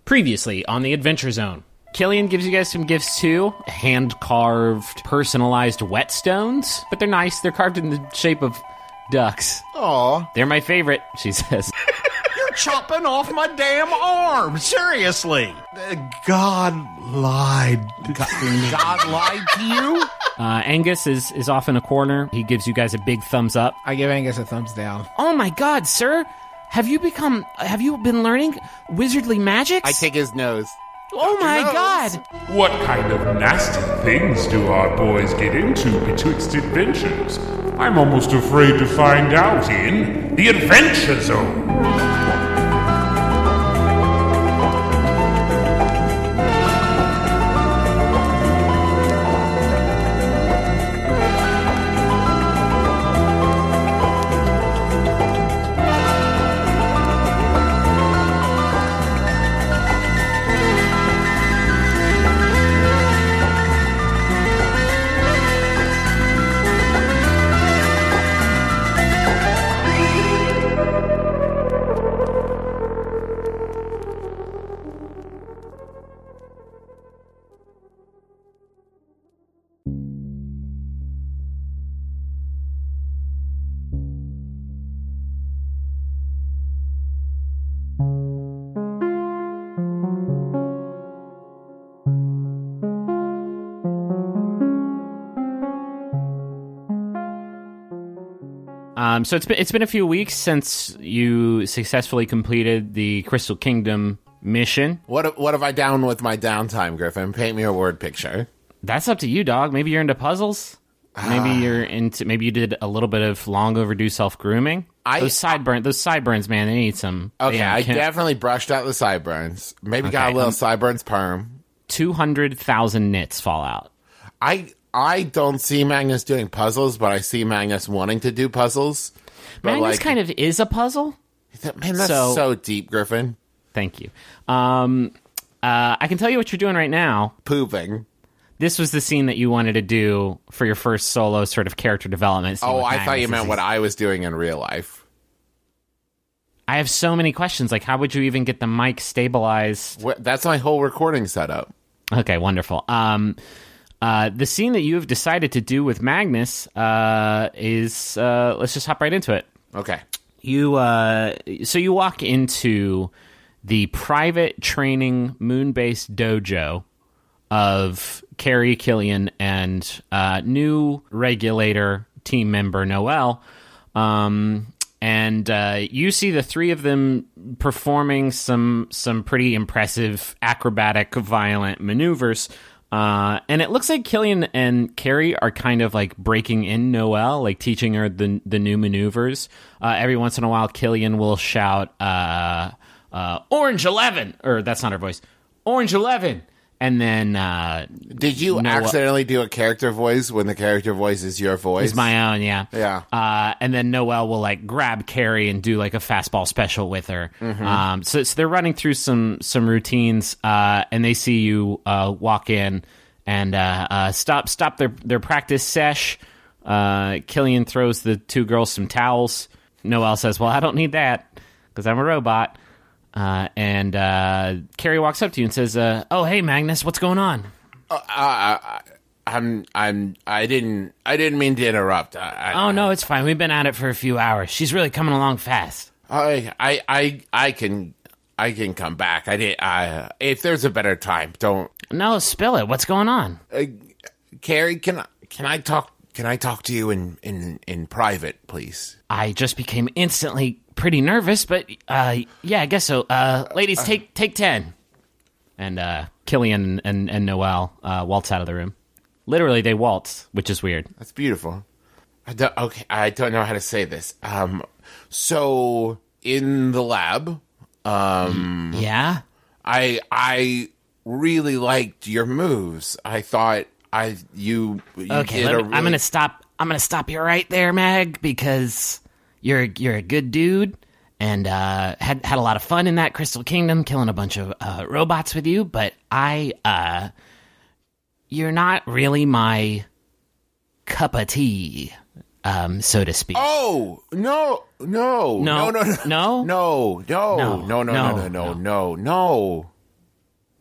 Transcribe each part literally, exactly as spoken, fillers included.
Previously on the Adventure Zone, Killian gives you guys some gifts too. Hand-carved, personalized whetstones. But they're nice. They're carved in the shape of ducks. Aw. They're my favorite, she says. You're chopping off my damn arm. Seriously. Uh, God lied. God, God lied to you? Uh, Angus is, is off in a corner. He gives you guys a big thumbs up. I give Angus a thumbs down. Oh my god, sir! Have you become... Have you been learning wizardly magics? I take his nose. Oh my nose. god! What kind of nasty things do our boys get into betwixt adventures? I'm almost afraid to find out in the Adventure Zone. Um, so it's been it's been a few weeks since you successfully completed the Crystal Kingdom mission. What what have I done with my downtime, Griffin? Paint me a word picture. That's up to you, dog. Maybe you're into puzzles. Maybe you're into. Maybe you did a little bit of long overdue self grooming. I- Those sideburns, those sideburns, man. They need some. Okay, yeah, I can't- definitely brushed out the sideburns. Maybe got Okay, a little um, sideburns perm. two hundred thousand nits fall out. I I don't see Magnus doing puzzles, but I see Magnus wanting to do puzzles. But Magnus like, kind of is a puzzle. man, that's so- so, deep, Griffin. Thank you. Um, uh, I can tell you what you're doing right now. Pooping. This was the scene that you wanted to do for your first solo sort of character development scene Oh, with I thought you Magnus. meant what I was doing in real life. I have so many questions. Like, how would you even get the mic stabilized? What, that's my whole recording setup. Okay, wonderful. Um, uh, the scene that you have decided to do with Magnus uh, is, uh, let's just hop right into it. Okay. You, uh, so you walk into the private training moon-based dojo of Carrie, Killian, and uh, new regulator team member Noelle. Um, and uh, you see the three of them performing some some pretty impressive acrobatic, violent maneuvers. Uh, and it looks like Killian and Carrie are kind of like breaking in Noelle, like teaching her the the new maneuvers. Uh, every once in a while, Killian will shout, uh, uh, Orange eleven! Or that's not her voice. Orange eleven! And then... Uh, Did you Noelle- accidentally do a character voice when the character voice is your voice? It's my own, yeah. Yeah. Uh, and then Noelle will like grab Carrie and do like a fastball special with her. Mm-hmm. Um, so, so they're running through some some routines, uh, and they see you uh, walk in and uh, uh, stop stop their their practice sesh. Uh, Killian throws the two girls some towels. Noelle says, "Well, I don't need that because I'm a robot." Uh, and uh, Carrie walks up to you and says, uh, "Oh, hey, Magnus, what's going on?" Uh, I, I'm, I'm, I didn't, I didn't mean to interrupt. I, Oh, no, it's fine. We've been at it for a few hours. She's really coming along fast. I, I, I, I can, I can come back. I did. I, if there's a better time, don't. No, spill it. What's going on? Uh, Carrie, can I, can I talk? Can I talk to you in, in, in private, please? I just became instantly pretty nervous, but uh, yeah, I guess so. Uh, ladies, take take ten. And uh, Killian and, and Noelle uh, waltz out of the room. Literally, they waltz, which is weird. That's beautiful. I don't, okay, I don't know how to say this. Um, so in the lab, um, Yeah? I I really liked your moves. I thought I you, you Okay, did let a me, really, I'm gonna stop. I'm gonna stop you right there, Mag, because you're you're a good dude, and uh, had had a lot of fun in that Crystal Kingdom, killing a bunch of uh, robots with you. But I, uh, you're not really my cup of tea, um, so to speak. Oh no no No. no no no No? no no No. no no no no No. no no no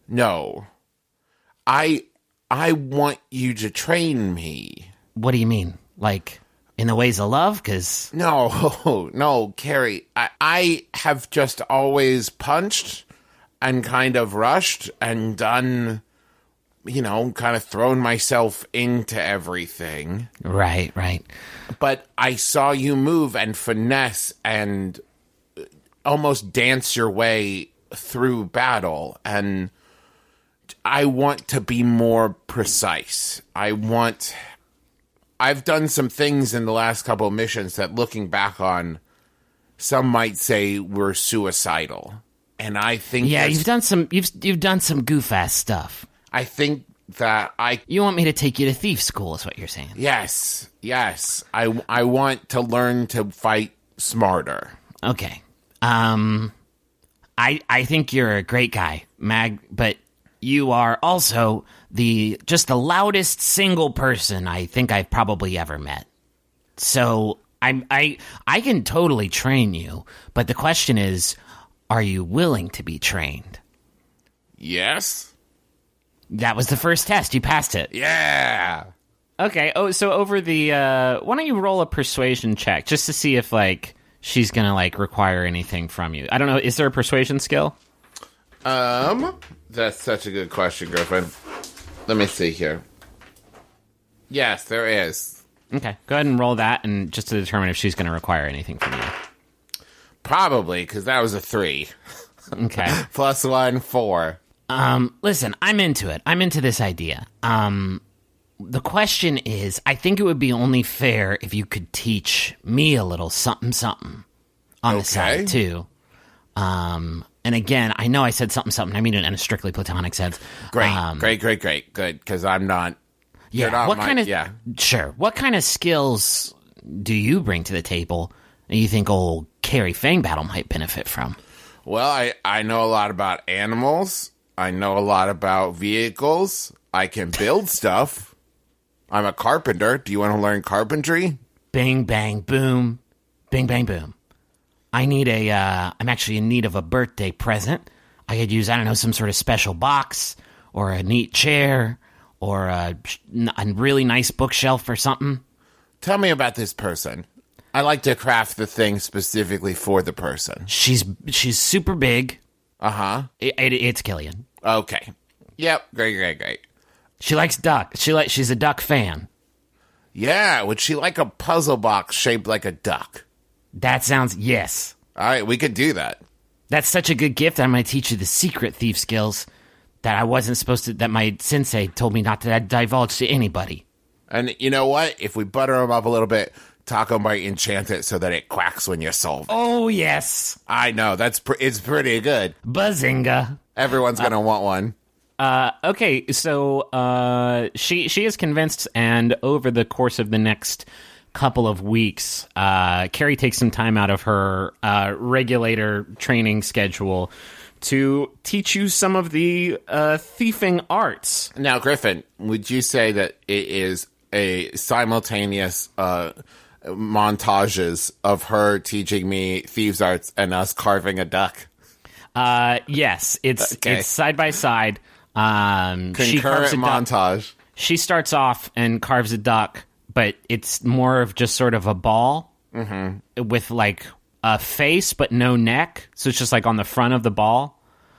No. I I want you to train me. What do you mean? Like, in the ways of love? Because... No, no, Carrie. I, I have just always punched and kind of rushed and done, you know, kind of thrown myself into everything. Right, right. But I saw you move and finesse and almost dance your way through battle, and I want to be more precise. I want... I've done some things in the last couple of missions that, looking back on, some might say were suicidal. And I think... Yeah, you've done some you've you've done some goof-ass stuff. I think that I... You want me to take you to thief school is what you're saying. Yes, yes. I, I want to learn to fight smarter. Okay. Um, I I think you're a great guy, Mag, but you are also the just the loudest single person I think I've probably ever met. So I I I can totally train you, but the question is, are you willing to be trained? Yes. That was the first test. You passed it. Yeah. Okay. Oh, so over the uh, why don't you roll a persuasion check just to see if like she's gonna like require anything from you? I don't know. Is there a persuasion skill? Um, that's such a good question, Griffin. Let me see here. Yes, there is. Okay, go ahead and roll that, and just to determine if she's going to require anything from you. Probably, because that was a three. Okay. Plus one, four. Um, listen, I'm into it. I'm into this idea. Um, the question is, I think it would be only fair if you could teach me a little something something on Okay. the side, too. Um... And again, I know I said something, something. I mean it in a strictly platonic sense. Great, um, great, great, great. Good, because I'm not... Yeah, you're not what my- kind of... Yeah. Sure. What kind of skills do you bring to the table and you think old Carrie Fangbattle might benefit from? Well, I, I know a lot about animals. I know a lot about vehicles. I can build stuff. I'm a carpenter. Do you want to learn carpentry? Bing, bang, boom. Bing, bang, boom. I need a, uh, I'm actually in need of a birthday present. I could use, I don't know, some sort of special box or a neat chair or a, a really nice bookshelf or something. Tell me about this person. I like to craft the thing specifically for the person. She's, she's super big. Uh-huh. It, it, it's Killian. Okay. Yep. Great, great, great. She likes duck. She like, she's a duck fan. Yeah. Would she like a puzzle box shaped like a duck? That sounds, yes. All right. We could do that. That's such a good gift. I'm going to teach you the secret thief skills that I wasn't supposed to, that my sensei told me not to divulge to anybody. And you know what? If we butter them up a little bit, Taco might enchant it so that it quacks when you solve it. Oh, yes. I know. That's pr- it's pretty good. Bazinga. Everyone's going to uh, want one. Uh, okay, so uh, she she is convinced, and over the course of the next couple of weeks, uh, Carrie takes some time out of her uh, regulator training schedule to teach you some of the uh, thieving arts. Now, Griffin, would you say that it is a simultaneous uh, montages of her teaching me thieves' arts and us carving a duck? Uh, yes, it's Okay. it's side by side. Um, she carves Concurrent a duck. montage. She starts off and carves a duck, but it's more of just sort of a ball mm-hmm. with like a face but no neck. So it's just like on the front of the ball.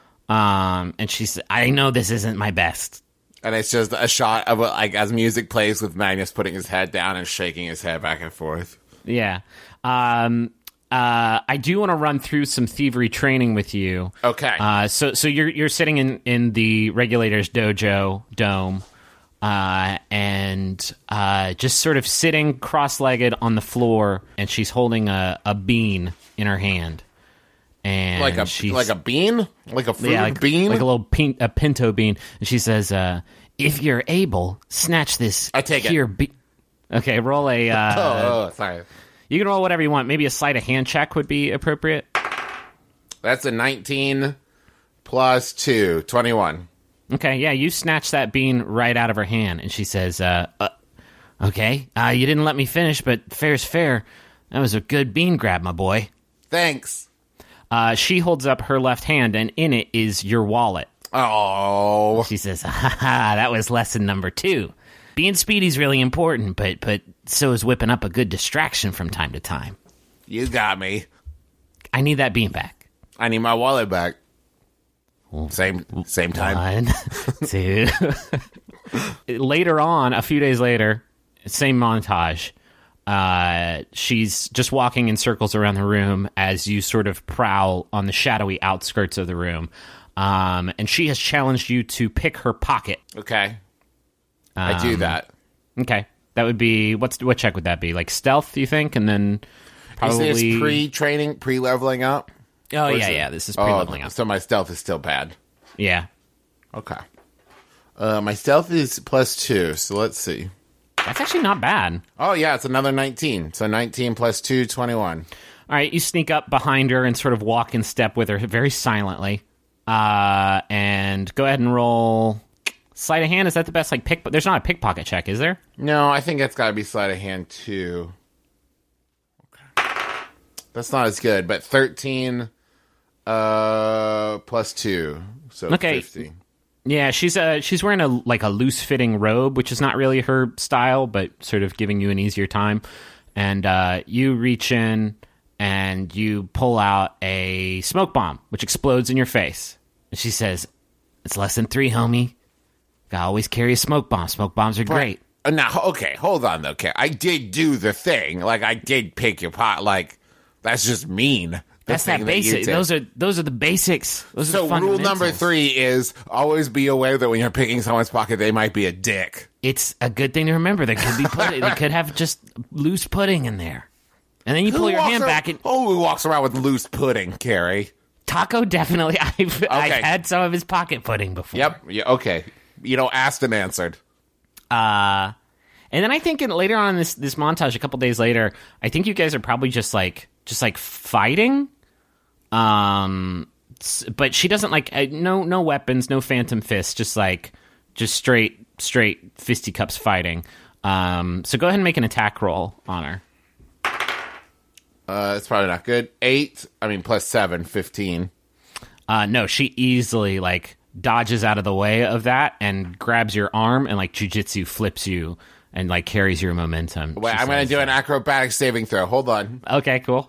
Um, and she's, I know this isn't my best. And it's just a shot of, like, as music plays with Magnus putting his head down and shaking his head back and forth. Yeah. Um, uh, I do want to run through some thievery training with you. Okay. Uh, so, so you're, you're sitting in, in the regulator's dojo dome. Uh, and uh, just sort of sitting cross-legged on the floor, and she's holding a, a bean in her hand, and like a she's, like a bean, like a fruit yeah, like, bean, like a little pin, a pinto bean. And she says, uh, "If you're able, snatch this." I take it. here be- okay, roll a. Uh, oh, oh, sorry. You can roll whatever you want. Maybe a sleight of hand check would be appropriate. That's a nineteen plus two, twenty-one. Okay, yeah, you snatch that bean right out of her hand, and she says, uh, uh, okay, uh, you didn't let me finish, but fair's fair. That was a good bean grab, my boy. Thanks. Uh, she holds up her left hand, and in it is your wallet. Oh. She says, ha ha, that was lesson number two. Being speedy's really important, but but so is whipping up a good distraction from time to time. You got me. I need that bean back. I need my wallet back. Same same time. One, two. Later on, a few days later, same montage. Uh, she's just walking in circles around the room as you sort of prowl on the shadowy outskirts of the room. Um, and she has challenged you to pick her pocket. Okay. I do Um, that. Okay. That would be, what's what check would that be? Like stealth, you think? And then probably... Is this pre-training, pre-leveling up? Oh, Or is yeah, it- yeah. This is pre-leveling oh, up. So my stealth is still bad. Yeah. Okay. Uh, my stealth is plus two, so let's see. That's actually not bad. Oh, yeah, it's another nineteen. So nineteen plus two, twenty-one. All right, you sneak up behind her and sort of walk in step with her very silently. Uh, and go ahead and roll sleight of hand. Is that the best, like, pick? There's not a pickpocket check, is there? No, I think it's got to be sleight of hand, too. Okay. That's not as good, but thirteen uh, plus two, so Okay. fifty. Yeah, she's uh she's wearing a like a loose fitting robe, which is not really her style, but sort of giving you an easier time. And uh, you reach in and you pull out a smoke bomb, which explodes in your face. And she says, "It's lesson three, homie. Gotta always carry a smoke bomb. Smoke bombs are great." Uh, now, okay, hold on, though, okay. I did do the thing. Like, I did pick your pot. Like, that's just mean. The That's thing that that you basic. did. Those are those are the basics. Those So are the rule number fundamentals. three is always be aware that when you're picking someone's pocket, they might be a dick. It's a good thing to remember. There could be pudding. They could have just loose pudding in there. And then you pull Who your walks hand around- back and Oh, who walks around with loose pudding, Carrie? Taco definitely. I've I've Okay. had some of his pocket pudding before. Yep. Yeah, okay. You know, asked and answered. Uh, and then I think in, later on in this this montage, a couple days later, I think you guys are probably just like just like fighting. Um, s- but she doesn't like uh, no no weapons, no phantom fists, just like just straight straight fisticuffs fighting. Um, so go ahead and make an attack roll on her. Uh, it's probably not good. Eight. I mean, plus seven, fifteen. Uh, no, she easily like dodges out of the way of that and grabs your arm and like jujitsu flips you and like carries your momentum. Wait, She I'm going to says- do an acrobatic saving throw. Hold on. Okay, cool.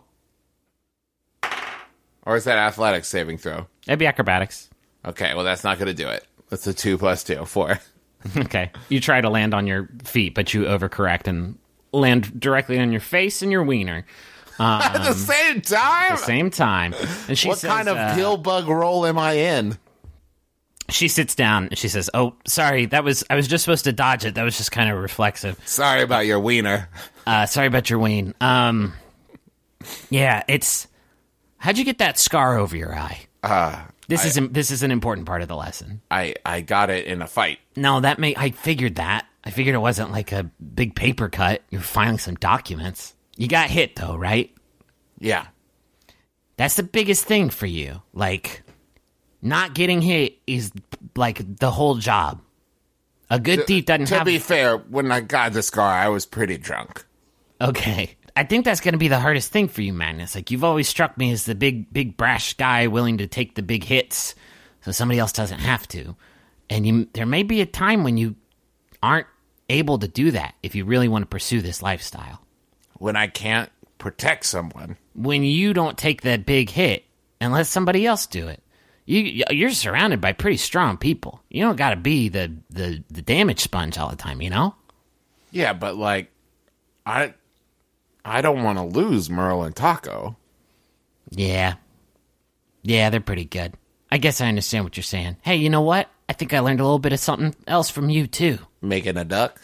Or is that athletic saving throw? That'd be acrobatics. Okay, well, that's not going to do it. That's a two plus two, four. Okay. You try to land on your feet, but you overcorrect and land directly on your face and your wiener. At the same time? At the same time. And she what says, kind of uh, pill bug role am I in? she sits down and she says, "Oh, sorry, that was I was just supposed to dodge it. That was just kind of reflexive. Sorry about your wiener. Uh, sorry about your ween. Um, yeah, it's how'd you get that scar over your eye? Uh, This is im- this is an important part of the lesson. I, I got it in a fight. No, that may I figured that. I figured it wasn't like a big paper cut. You're filing some documents. You got hit though, right? Yeah. That's the biggest thing for you. Like, not getting hit is like the whole job. A good thief doesn't To have. be fair, when I got the scar, I was pretty drunk. Okay. I think that's going to be the hardest thing for you, Magnus. Like, you've always struck me as the big, big, brash guy willing to take the big hits so somebody else doesn't have to. And you, there may be a time when you aren't able to do that if you really want to pursue this lifestyle. When I can't protect someone. When you don't take that big hit and let somebody else do it. You, you're surrounded by pretty strong people. You don't got to be the, the, the damage sponge all the time, you know? Yeah, but like, I, I don't want to lose Merle and Taco. Yeah. Yeah, they're pretty good. I guess I understand what you're saying. Hey, you know what? I think I learned a little bit of something else from you, too. Making a duck?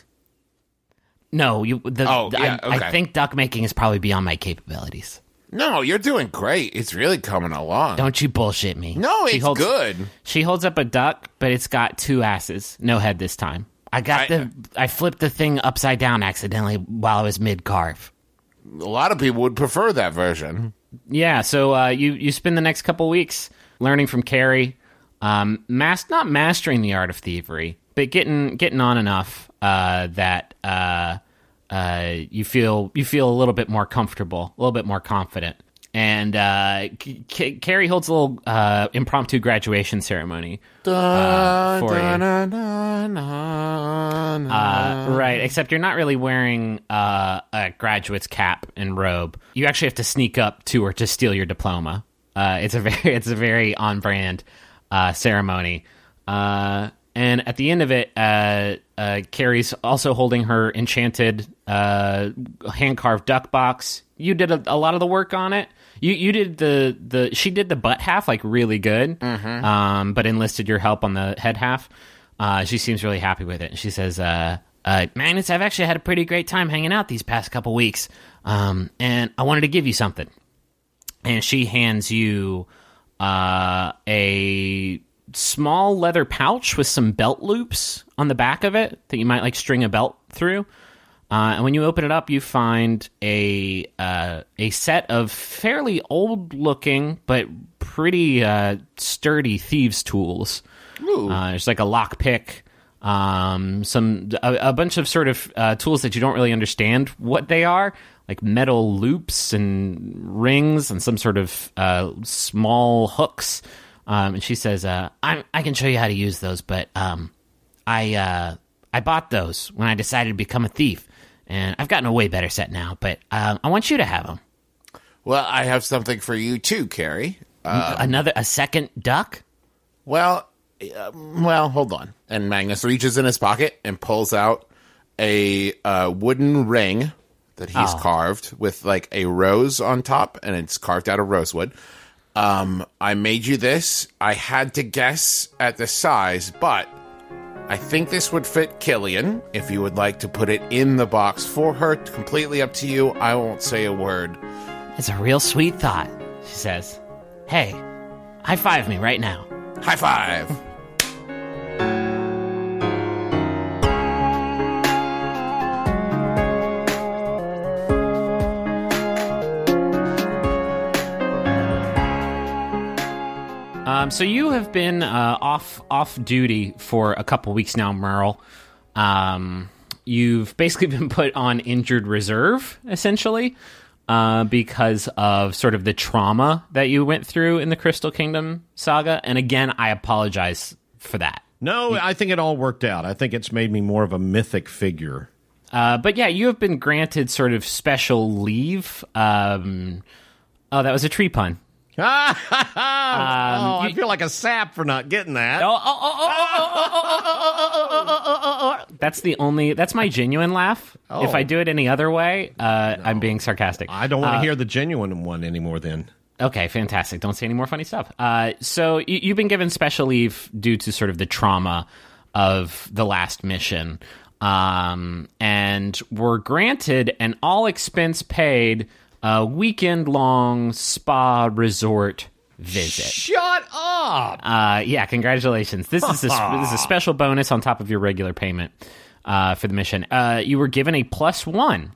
No, you. The, Oh, the- yeah, I, okay. I think duck making is probably beyond my capabilities. No, you're doing great. It's really coming along. Don't you bullshit me. no, She it's holds- good. She holds up a duck, but it's got two asses. No head this time. I got I- the. I flipped the thing upside down accidentally while I was mid carve. A lot of people would prefer that version. Yeah, so uh, you you spend the next couple weeks learning from Carrie, um, mas- not mastering the art of thievery, but getting getting on enough uh, that uh, uh, you feel you feel a little bit more comfortable, a little bit more confident. and uh, C- C- Carrie holds a little uh, impromptu graduation ceremony uh, for you. Uh, right, except you're not really wearing uh, a graduate's cap and robe. You actually have to sneak up to her to steal your diploma. Uh, it's a very, it's a very on-brand uh, ceremony. Uh, and at the end of it, uh, uh, Carrie's also holding her enchanted uh, hand-carved duck box. You did a, a lot of the work on it. You you did the, the she did the butt half like really good, mm-hmm. um, but enlisted your help on the head half. Uh, she seems really happy with it. She says, uh, uh, Magnus, I've actually had a pretty great time hanging out these past couple weeks, um, and I wanted to give you something. And she hands you uh, a small leather pouch with some belt loops on the back of it that you might like string a belt through. Uh, and when you open it up, you find a uh, a set of fairly old-looking but pretty uh, sturdy thieves' tools. Uh, there's like a lockpick, um, some a, a bunch of sort of uh, tools that you don't really understand what they are, like metal loops and rings and some sort of uh, small hooks. Um, and she says, uh, I, I can show you how to use those, but um, I uh, I bought those when I decided to become a thief. And I've gotten a way better set now, but uh, I want you to have them. Well, I have something for you too, Carrie. Um, Another, a second duck? Well, uh, well, hold on. And Magnus reaches in his pocket and pulls out a uh, wooden ring that he's Oh. carved with like a rose on top, and it's carved out of rosewood. Um, I made you this. I had to guess at the size, but I think this would fit Killian. If you would like to put it in the box for her, completely up to you. I won't say a word. It's a real sweet thought, she says. Hey, high five me right now. High five. Um, so you have been uh, off off duty for a couple weeks now, Merle. Um, you've basically been put on injured reserve, essentially, uh, because of sort of the trauma that you went through in the Crystal Kingdom saga. And again, I apologize for that. No, I think it all worked out. I think it's made me more of a mythic figure. Uh, but yeah, you have been granted sort of special leave. Um, oh, that was a tree pun. oh, I you- feel like a sap for not getting that. Oh, oh, oh, oh, oh, oh, oh, oh, oh, oh, oh. That's the only. That's my genuine laugh. Oh. If I do it any other way, uh, I'm being sarcastic. I don't want to Uh, hear the genuine one anymore then. Okay, fantastic. Don't say any more funny stuff. Uh, so you, you've been given special leave due to sort of the trauma of the last mission, um, and were granted an all expense paid uh, weekend long spa resort visit. Shut up! Uh, yeah, congratulations. This is a, this is a special bonus on top of your regular payment uh, for the mission. Uh, you were given a plus one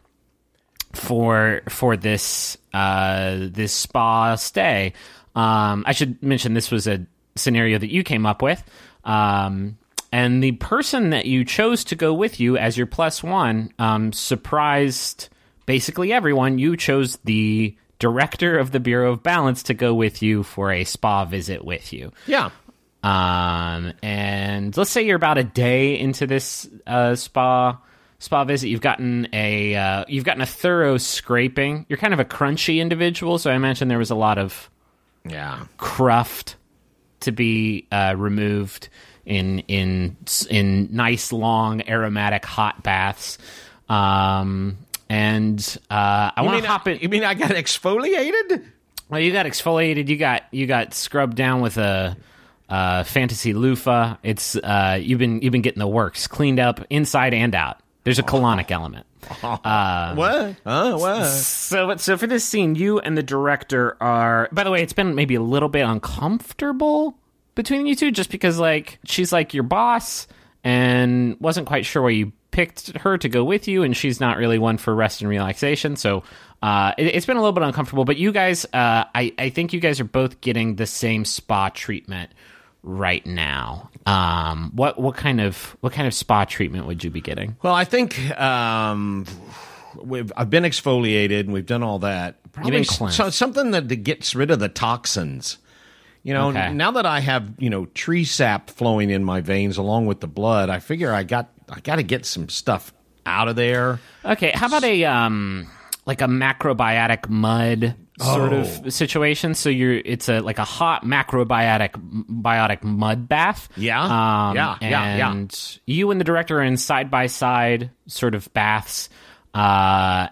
for for this uh, this spa stay. Um, I should mention this was a scenario that you came up with, um, and the person that you chose to go with you as your plus one um, surprised basically everyone. You chose the director of the Bureau of Balance to go with you for a spa visit with you. Yeah. Um, and let's say you're about a day into this uh, spa spa visit. You've gotten a uh, you've gotten a thorough scraping. You're kind of a crunchy individual, so I imagine there was a lot of Yeah. cruft to be uh, removed in in in nice long aromatic hot baths. Um, and uh, I You want mean to hop I, in. You mean I got exfoliated? Well, you got exfoliated. You got you got scrubbed down with a uh, fantasy loofah. It's uh, you've been you've been getting the works cleaned up inside and out. There's a colonic element. Uh, What? Oh, what? So, so for this scene, you and the director are. By the way, it's been maybe a little bit uncomfortable between you two, just because like she's like your boss and wasn't quite sure why you picked her to go with you, and she's not really one for rest and relaxation. So uh, it, it's been a little bit uncomfortable. But you guys, uh, I I think you guys are both getting the same spa treatment right now. Um, what what kind of what kind of spa treatment would you be getting? Well, I think um, we've I've been exfoliated and we've done all that, Probably cleansed. so, something that, that gets rid of the toxins. You know, Okay. now that I have, you know, tree sap flowing in my veins along with the blood, I figure I got I got to get some stuff out of there. Okay, how about a um like a macrobiotic mud sort Oh. of situation? So you're it's a like a hot macrobiotic biotic mud bath. Yeah. um, Yeah, yeah, yeah. And you and the director are in side by side sort of baths. Uh,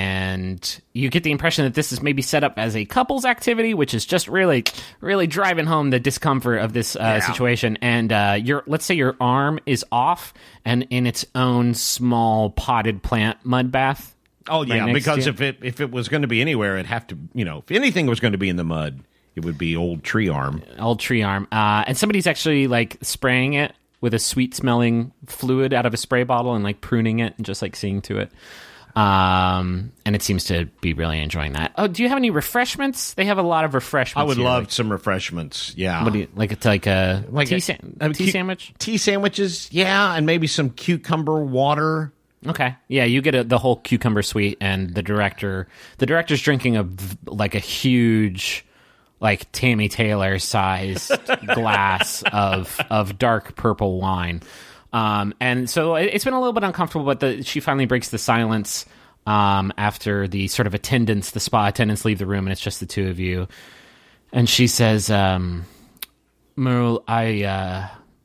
and you get the impression that this is maybe set up as a couples activity, which is just really, really driving home the discomfort of this uh, Yeah. situation. And uh, your, let's say your arm is off and in its own small potted plant mud bath. Oh yeah, right next because to if it if it was going to be anywhere, it'd have to, you know, if anything was going to be in the mud, it would be old tree arm. Old tree arm. Uh, and somebody's actually like spraying it with a sweet smelling fluid out of a spray bottle and like pruning it and just like seeing to it. Um, and it seems to be really enjoying that. Oh, do you have any refreshments? They have a lot of refreshments. I would here, love like, some refreshments. Yeah, what do you, like it's like a Like tea, a- sa- a tea cu- sandwich. tea sandwiches. Yeah, and maybe some cucumber water. Okay, yeah, you get a, the whole cucumber suite, and the director, the director's drinking a v- like a huge, like Tammy Taylor sized glass of of dark purple wine, um, and so it, it's been a little bit uncomfortable. But the, she finally breaks the silence um, after the sort of attendants, the spa attendants, leave the room, and it's just the two of you. And she says, um, "Merle, I uh,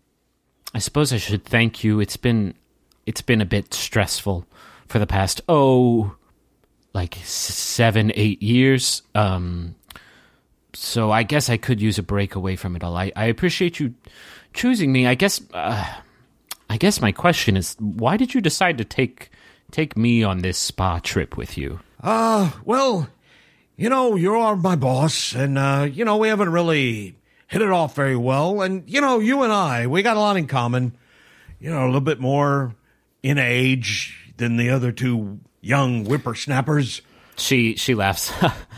I suppose I should thank you. It's been." It's been a bit stressful for the past, oh, like s- seven, eight years. Um, so I guess I could use a break away from it all. I, I appreciate you choosing me. I guess, uh, I guess my question is, why did you decide to take take me on this spa trip with you? Uh, well, you know, you are my boss, and, uh, you know, we haven't really hit it off very well. And, you know, you and I, we got a lot in common. You know, a little bit more in age than the other two young whippersnappers. She she laughs.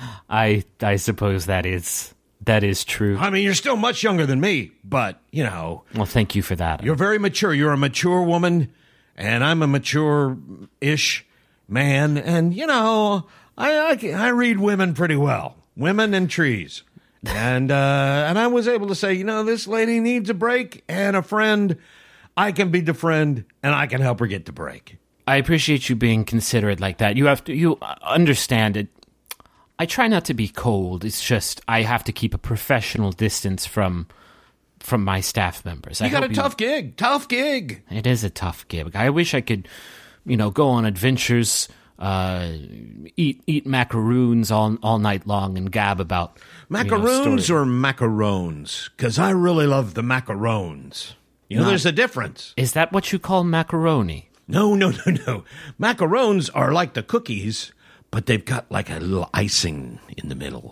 I I suppose that is that is true. I mean, you're still much younger than me, but, you know, Well, thank you for that. you're very mature. You're a mature woman, and I'm a mature-ish man. And, you know, I, I, I read women pretty well. Women and trees. And, uh, and I was able to say, you know, this lady needs a break and a friend. I can be the friend, and I can help her get the break. I appreciate you being considerate like that. You have to, you understand it. I try not to be cold. It's just I have to keep a professional distance from from my staff members. You I got a hope tough gig. Tough gig. It is a tough gig. I wish I could, you know, go on adventures, uh, eat eat macaroons all all night long and gab about you know, Macaroons stories. or macarons? Because I really love the macarons. You know, Not- there's a difference. Is that what you call macaroni? No, no, no, no. Macarons are like the cookies, but they've got like a little icing in the middle.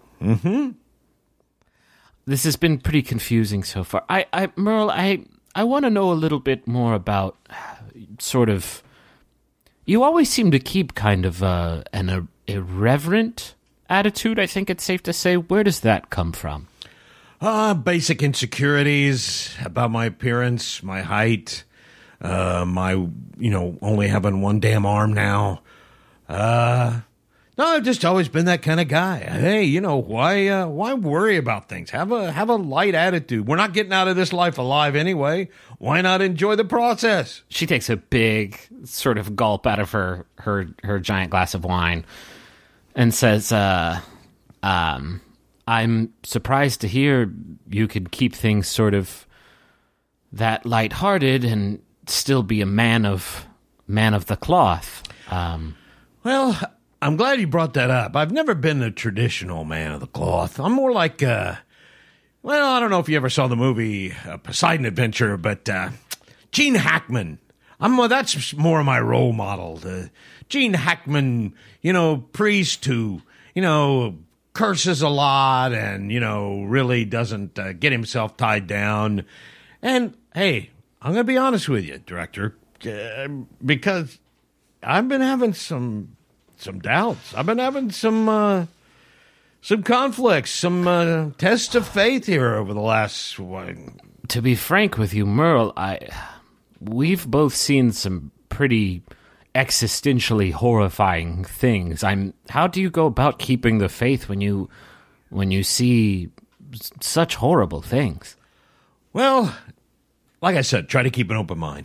This has been pretty confusing so far. I, I Merle, I, I want to know a little bit more about sort of. You always seem to keep kind of uh, an ir- irreverent attitude. I think it's safe to say. Where does that come from? Uh, basic insecurities about my appearance, my height, uh, my, you know, only having one damn arm now. Uh, no, I've just always been that kind of guy. Hey, you know, why, uh, why worry about things? Have a, have a light attitude. We're not getting out of this life alive anyway. Why not enjoy the process? She takes a big sort of gulp out of her her, her giant glass of wine and says, uh, um, I'm surprised to hear you could keep things sort of that lighthearted and still be a man of man of the cloth. Um, Well, I'm glad you brought that up. I've never been a traditional man of the cloth. I'm more like, uh, well, I don't know if you ever saw the movie uh, Poseidon Adventure, but uh, Gene Hackman. I'm well, that's more of my role model. The Gene Hackman, you know, priest who, you know, curses a lot and, you know, really doesn't uh, get himself tied down. And, hey, I'm going to be honest with you, director, uh, because I've been having some some doubts. I've been having some uh, some conflicts, some uh, tests of faith here over the last what, to be frank with you, Merle, I we've both seen some pretty existentially horrifying things. I'm. How do you go about keeping the faith when you when you see s- such horrible things? Well, like I said, try to keep an open mind.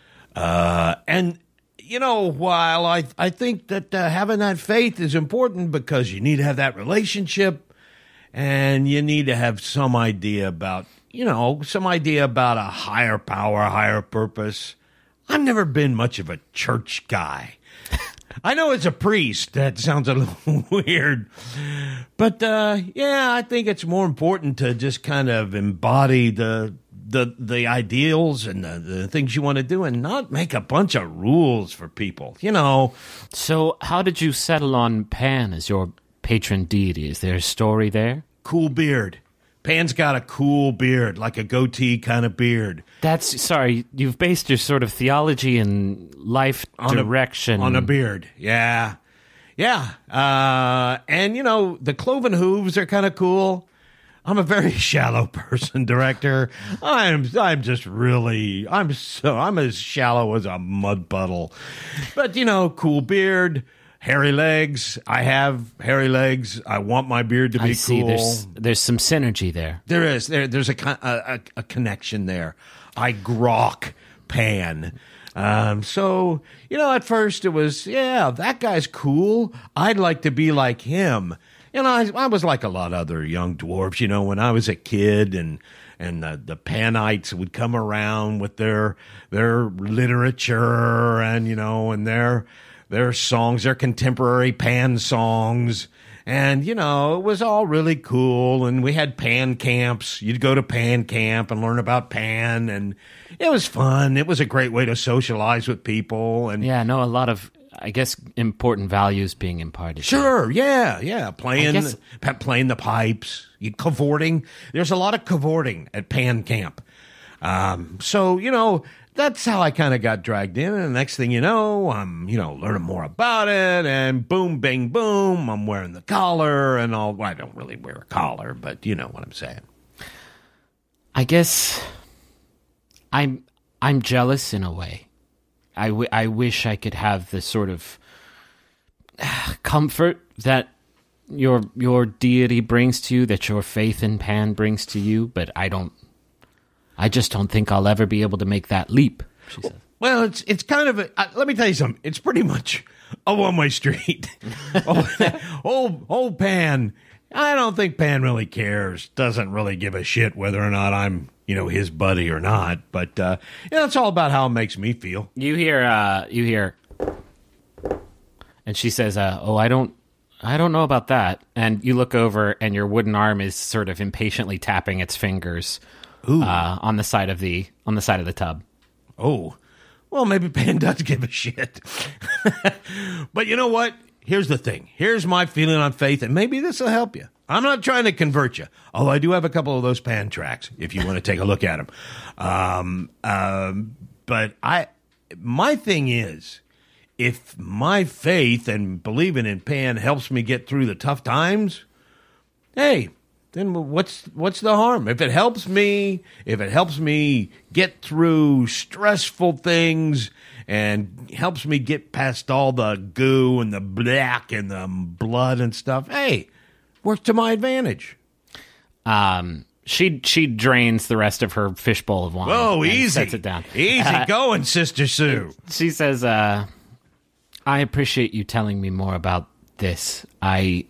Uh, and, you know, while I, I think that uh, having that faith is important because you need to have that relationship and you need to have some idea about, you know, some idea about a higher power, a higher purpose. I've never been much of a church guy. I know as a priest, that sounds a little weird. But, uh, yeah, I think it's more important to just kind of embody the the the ideals and the, the things you want to do and not make a bunch of rules for people, you know. So, how did you settle on Pan as your patron deity? Is there a story there? Cool beard. Pan's got a cool beard, like a goatee kind of beard. That's, sorry, you've based your sort of theology and life On direction. A, on a beard, yeah. Yeah. Uh, and, you know, the cloven hooves are kind of cool. I'm a very shallow person, director. I'm I'm just really I'm so I'm as shallow as a mud puddle. But you know, cool beard, hairy legs. I have hairy legs. I want my beard to be I see. cool. There's there's some synergy there. There is there there's a con- a, a, a connection there. I grok Pan. Um, so you know, at first it was yeah, that guy's cool. I'd like to be like him. You know, I, I was like a lot of other young dwarves, you know, when I was a kid and and the, the Panites would come around with their their literature and, you know, and their their songs, their contemporary Pan songs. And, you know, it was all really cool. And we had Pan camps. You'd go to Pan camp and learn about Pan. And it was fun. It was a great way to socialize with people. And Yeah, no, a lot of, I guess, important values being imparted. Sure, yeah, yeah. Playing, guess- pa- playing the pipes, you cavorting. There's a lot of cavorting at Pan Camp. Um, so you know that's how I kind of got dragged in. And the next thing you know, I'm you know learning more about it, and boom, bang, boom, I'm wearing the collar and all. Well, I don't really wear a collar, but you know what I'm saying. I guess I'm I'm jealous in a way. I, w- I wish I could have the sort of comfort that your your deity brings to you, that your faith in Pan brings to you, but I don't. I just don't think I'll ever be able to make that leap. She says. Well, it's it's kind of a, uh, let me tell you something. It's pretty much a one way street. old, old old Pan. I don't think Pan really cares. Doesn't really give a shit whether or not I'm you know his buddy or not. But uh, you know, it's all about how it makes me feel. You hear, uh, you hear, and she says, uh, "Oh, I don't, I don't know about that." And you look over, and your wooden arm is sort of impatiently tapping its fingers uh, on the side of the on the side of the tub. Oh, well, maybe Pan does give a shit. But you know what? Here's the thing. Here's my feeling on faith, and maybe this will help you. I'm not trying to convert you, although I do have a couple of those Pan tracks if you want to take a look at them. Um, um, but I, my thing is, if my faith and believing in Pan helps me get through the tough times, hey, then what's what's the harm? If it helps me, if it helps me get through stressful things and helps me get past all the goo and the black and the blood and stuff, hey, works to my advantage. Um, she she drains the rest of her fishbowl of wine. Whoa, and easy. Sets it down. Easy Uh, going, Sister Sue. She says, uh, "I appreciate you telling me more about this. I,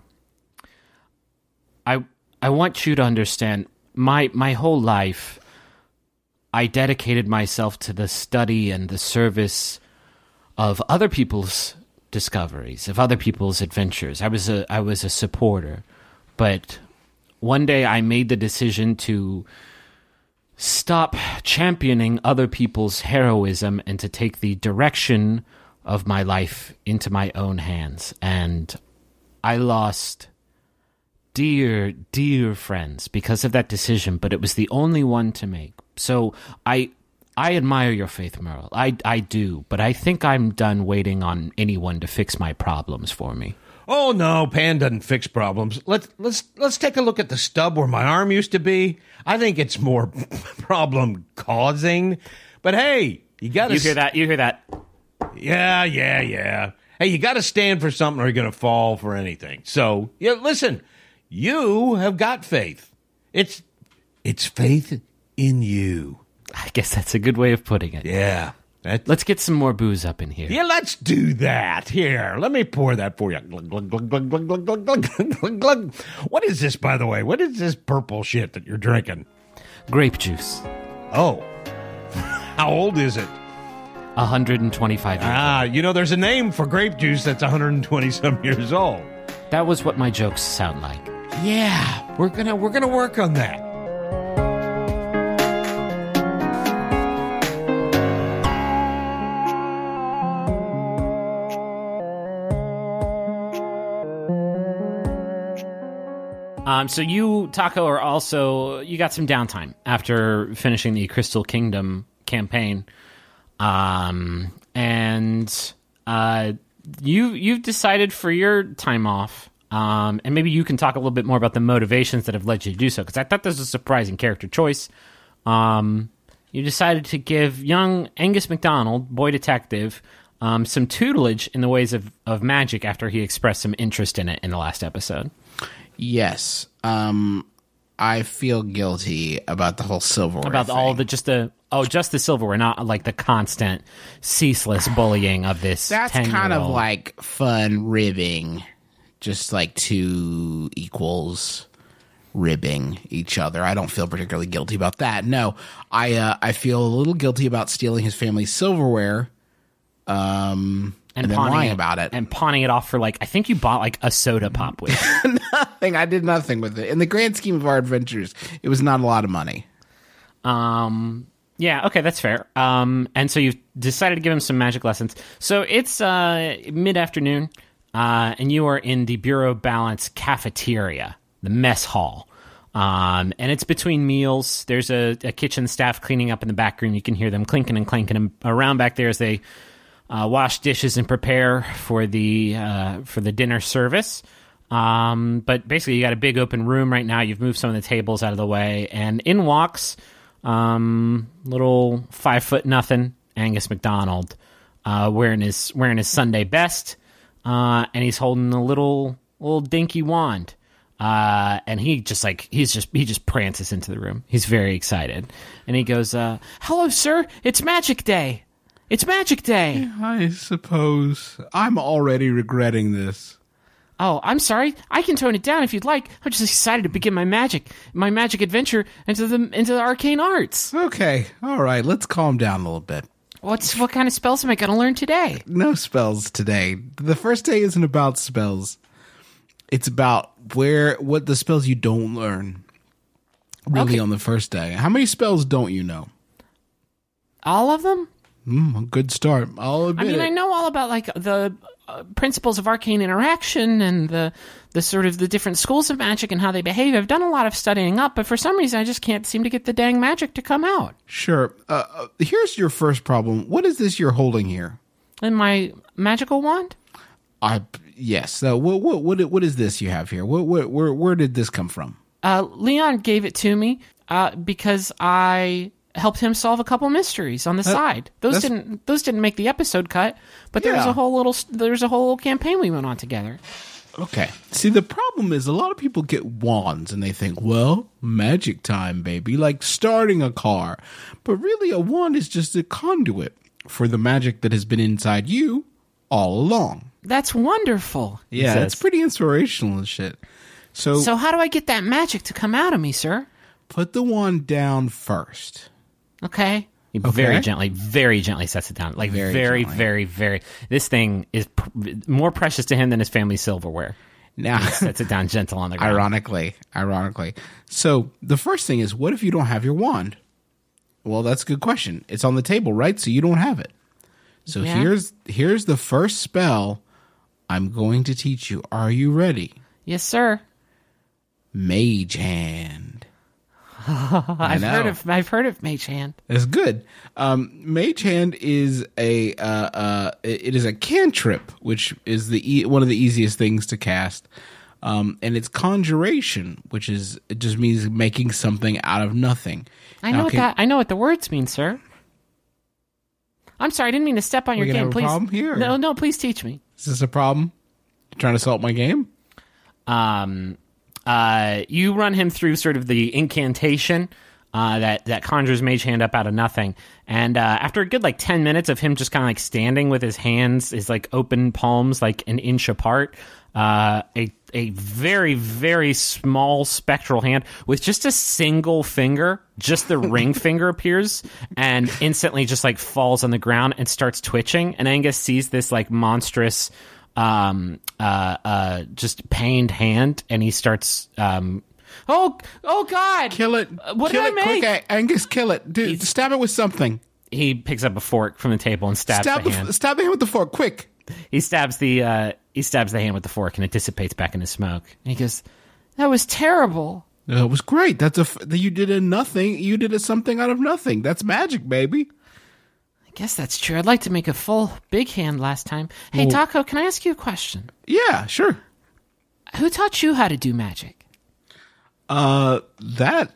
I, I want you to understand. My my whole life, I dedicated myself to the study and the service of other people's discoveries, of other people's adventures. I was a I was a supporter, but one day I made the decision to stop championing other people's heroism and to take the direction of my life into my own hands. And I lost dear, dear friends because of that decision, but it was the only one to make. So I I admire your faith, Merle. I, I do, but I think I'm done waiting on anyone to fix my problems for me. Oh no, Pan doesn't fix problems. Let's let's let's take a look at the stub where my arm used to be. I think it's more problem causing. But hey, you got to You hear that? You hear that? Yeah, yeah, yeah. Hey, you got to stand for something or you're going to fall for anything. So, yeah, listen, you have got faith. It's it's faith in you. I guess that's a good way of putting it. Yeah. That, Let's get some more booze up in here. yeah, let's do that. Here, let me pour that for you. Glug, glug, glug, glug, glug, glug, glug, glug, glug, glug. What is this, by the way? What is this purple shit that you're drinking? Grape juice. Oh. How old is it? one hundred twenty-five years Ah, you know, there's a name for grape juice that's one hundred twenty some years old. old. That was what my jokes sound like. Yeah, we're gonna we're gonna work on that. Um, so you, Taco, are also, you got some downtime after finishing the Crystal Kingdom campaign. Um, and uh, you, you've decided for your time off, um, and maybe you can talk a little bit more about the motivations that have led you to do so, because I thought this was a surprising character choice. Um, you decided to give young Angus MacDonald, boy detective, um, some tutelage in the ways of, of magic after he expressed some interest in it in the last episode. Yes. Um, I feel guilty about the whole silverware About thing. all the just the oh just the silverware, not like the constant, ceaseless bullying of this. That's kind of ten-year-old. like fun ribbing, just like two equals ribbing each other. I don't feel particularly guilty about that. No, I uh, I feel a little guilty about stealing his family's silverware, um, and, then pawning lying about it. and pawning it off for like I think you bought like a soda pop with. it. Nothing. I did nothing with it. In the grand scheme of our adventures, it was not a lot of money. Um. Yeah. Okay. That's fair. Um. And so you've decided to give him some magic lessons. So it's uh mid afternoon, uh, and you are in the Bureau Balance cafeteria, the mess hall. Um, and it's between meals. There's a, a kitchen staff cleaning up in the back room. You can hear them clinking and clanking around back there as they uh, wash dishes and prepare for the uh, for the dinner service. Um, but basically, you got a big open room right now. You've moved some of the tables out of the way, and in walks um, little five foot nothing Angus MacDonald, uh, wearing his wearing his Sunday best, uh, and he's holding a little little dinky wand. Uh, and he just like he's just he just prances into the room. He's very excited, and he goes, uh, "Hello, sir! It's Magic Day! It's Magic Day!" I suppose I'm already regretting this. Oh, I'm sorry. I can tone it down if you'd like. I'm just excited to begin my magic, my magic adventure into the into the arcane arts. Okay, all right. Let's calm down a little bit. What's what kind of spells am I going to learn today? No spells today. The first day isn't about spells. It's about where what the spells you don't learn. Really, Okay. on the first day. How many spells don't you know? All of them? Mm, a good start. I'll I admit mean, it. I know all about like the uh, principles of arcane interaction and the the sort of the different schools of magic and how they behave. I've done a lot of studying up, but for some reason, I just can't seem to get the dang magic to come out. Sure. Uh, uh, here's your first problem. What is this you're holding here? In my magical wand? I yes. So what what what what is this you have here? What, what where where did this come from? Uh, Leon gave it to me uh, because I helped him solve a couple mysteries on the side. Those that's- didn't those didn't make the episode cut, but there was Yeah. a whole little there was a whole campaign we went on together. Okay. See, the problem is a lot of people get wands and they think, well, magic time, baby, like starting a car. But really, a wand is just a conduit for the magic that has been inside you all along. That's wonderful. he Yeah, says. it's pretty inspirational and shit. So, So how do I get that magic to come out of me, sir? put the wand down first. Okay. He very gently, very gently sets it down. Like very, Very very, gently. very, This thing is pr- more precious to him than his family's silverware. Now, Sets it down gentle on the ground. ironically, ironically. So the first thing is, what if you don't have your wand? Well, that's a good question. It's on the table, right? So you don't have it. So Yeah. here's here's the first spell I'm going to teach you. Are you ready? Yes, sir. Mage Hand. I've know. heard of I've heard of Mage Hand. That's good. Um, Mage Hand is a uh, uh, it is a cantrip, which is the e- one of the easiest things to cast. Um, and it's conjuration, which is it just means making something out of nothing. I know Now, what can- that I know what the words mean, sir. I'm sorry, I didn't mean to step on your gonna game. have a Please, problem here? no, no, please teach me. Is this a problem? You trying to assault my game? Um, uh, you run him through sort of the incantation uh, that that conjures Mage Hand up out of nothing, and uh, after a good like ten minutes of him just kind of like standing with his hands, his like open palms like an inch apart, uh, a a very very small spectral hand with just a single finger, just the ring finger appears, and instantly just like falls on the ground and starts twitching. And Angus sees this like monstrous. Um, uh, uh, just pained hand, and he starts, um, oh, oh God! Kill it. Uh, what kill did it I make? Quick, A- Angus, kill it. Dude, stab it with something. He picks up a fork from the table and stabs Stab the the, hand. f- stab the hand with the fork, quick. He stabs the, uh, he stabs the hand with the fork, and it dissipates back into smoke. And he goes, that was terrible. Uh, it was great. That's a, f- you did a nothing, you did a something out of nothing. That's magic, baby. I guess that's true. I'd like to make a full big hand last time. Hey, Well- Taco, can I ask you a question? Yeah, sure. Who taught you how to do magic? Uh, that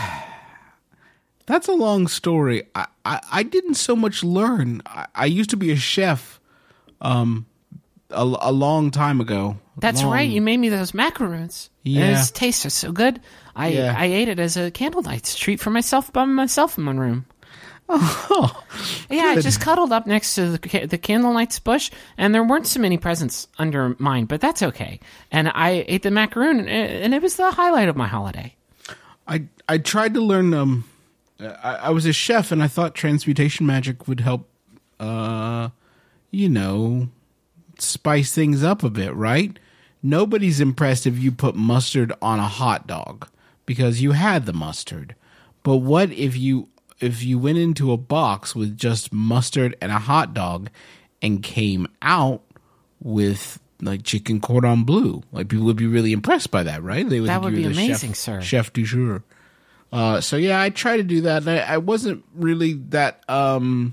that's a long story. I, I, I didn't so much learn. I, I used to be a chef, um, a, a long time ago. That's Long- right. You made me those macaroons. Yeah. And its taste was so good. I Yeah. I ate it as a candlelight treat for myself by myself in my room. Oh, Yeah, I good. just cuddled up next to the, ca- the candlelight's bush, and there weren't so many presents under mine, but that's okay. And I ate the macaroon, and it, and it was the highlight of my holiday. I I tried to learn. Um, I, I was a chef, and I thought transmutation magic would help. Uh, you know, spice things up a bit, right? Nobody's impressed if you put mustard on a hot dog because you had the mustard. But what if you if you went into a box with just mustard and a hot dog and came out with like chicken cordon bleu? Like people would be really impressed by that, right? They would That think would you were be the amazing, chef, sir. Chef du jour. Uh, so yeah, I tried to do that, and I, I wasn't really that um,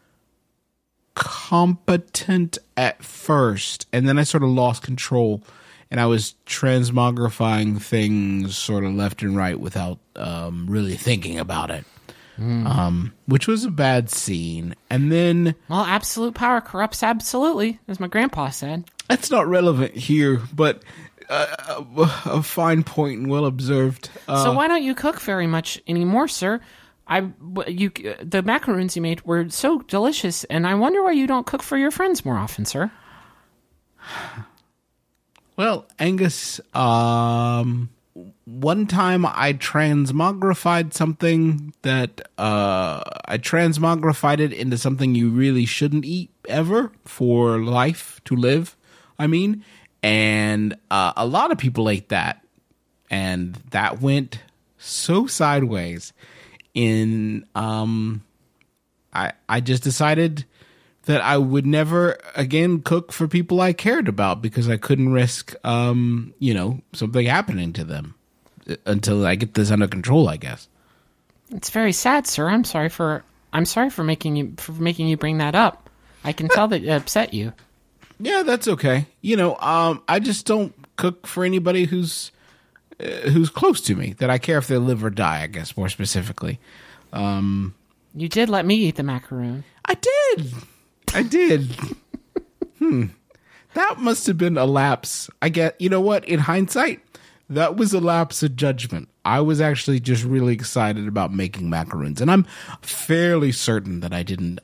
competent at first, and then I sort of lost control, and I was transmogrifying things sort of left and right without um, really thinking about it, um, which was a bad scene. And then Well, absolute power corrupts absolutely, as my grandpa said. that's not relevant here, but uh, a fine point and well observed. Uh, So why don't you cook very much anymore, sir? I w- you the macaroons you made were so delicious, and I wonder why you don't cook for your friends more often, sir. Well, Angus, um, one time I transmogrified something that uh, I transmogrified it into something you really shouldn't eat ever for life to live. I mean, and uh, a lot of people ate that, and that went so sideways. In um, I I just decided that I would never again cook for people I cared about because I couldn't risk, um, you know, something happening to them until I get this under control, I guess. It's very sad, sir. I'm sorry for I'm sorry for making you for making you bring that up. I can tell that it upset you. Yeah, that's okay. You know, um, I just don't cook for anybody who's uh, who's close to me that I care if they live or die. I guess more specifically, um, You did let me eat the macaroon. I did. I did. hmm. That must have been a lapse. I get, you know what? In hindsight, that was a lapse of judgment. I was actually just really excited about making macaroons, and I'm fairly certain that I didn't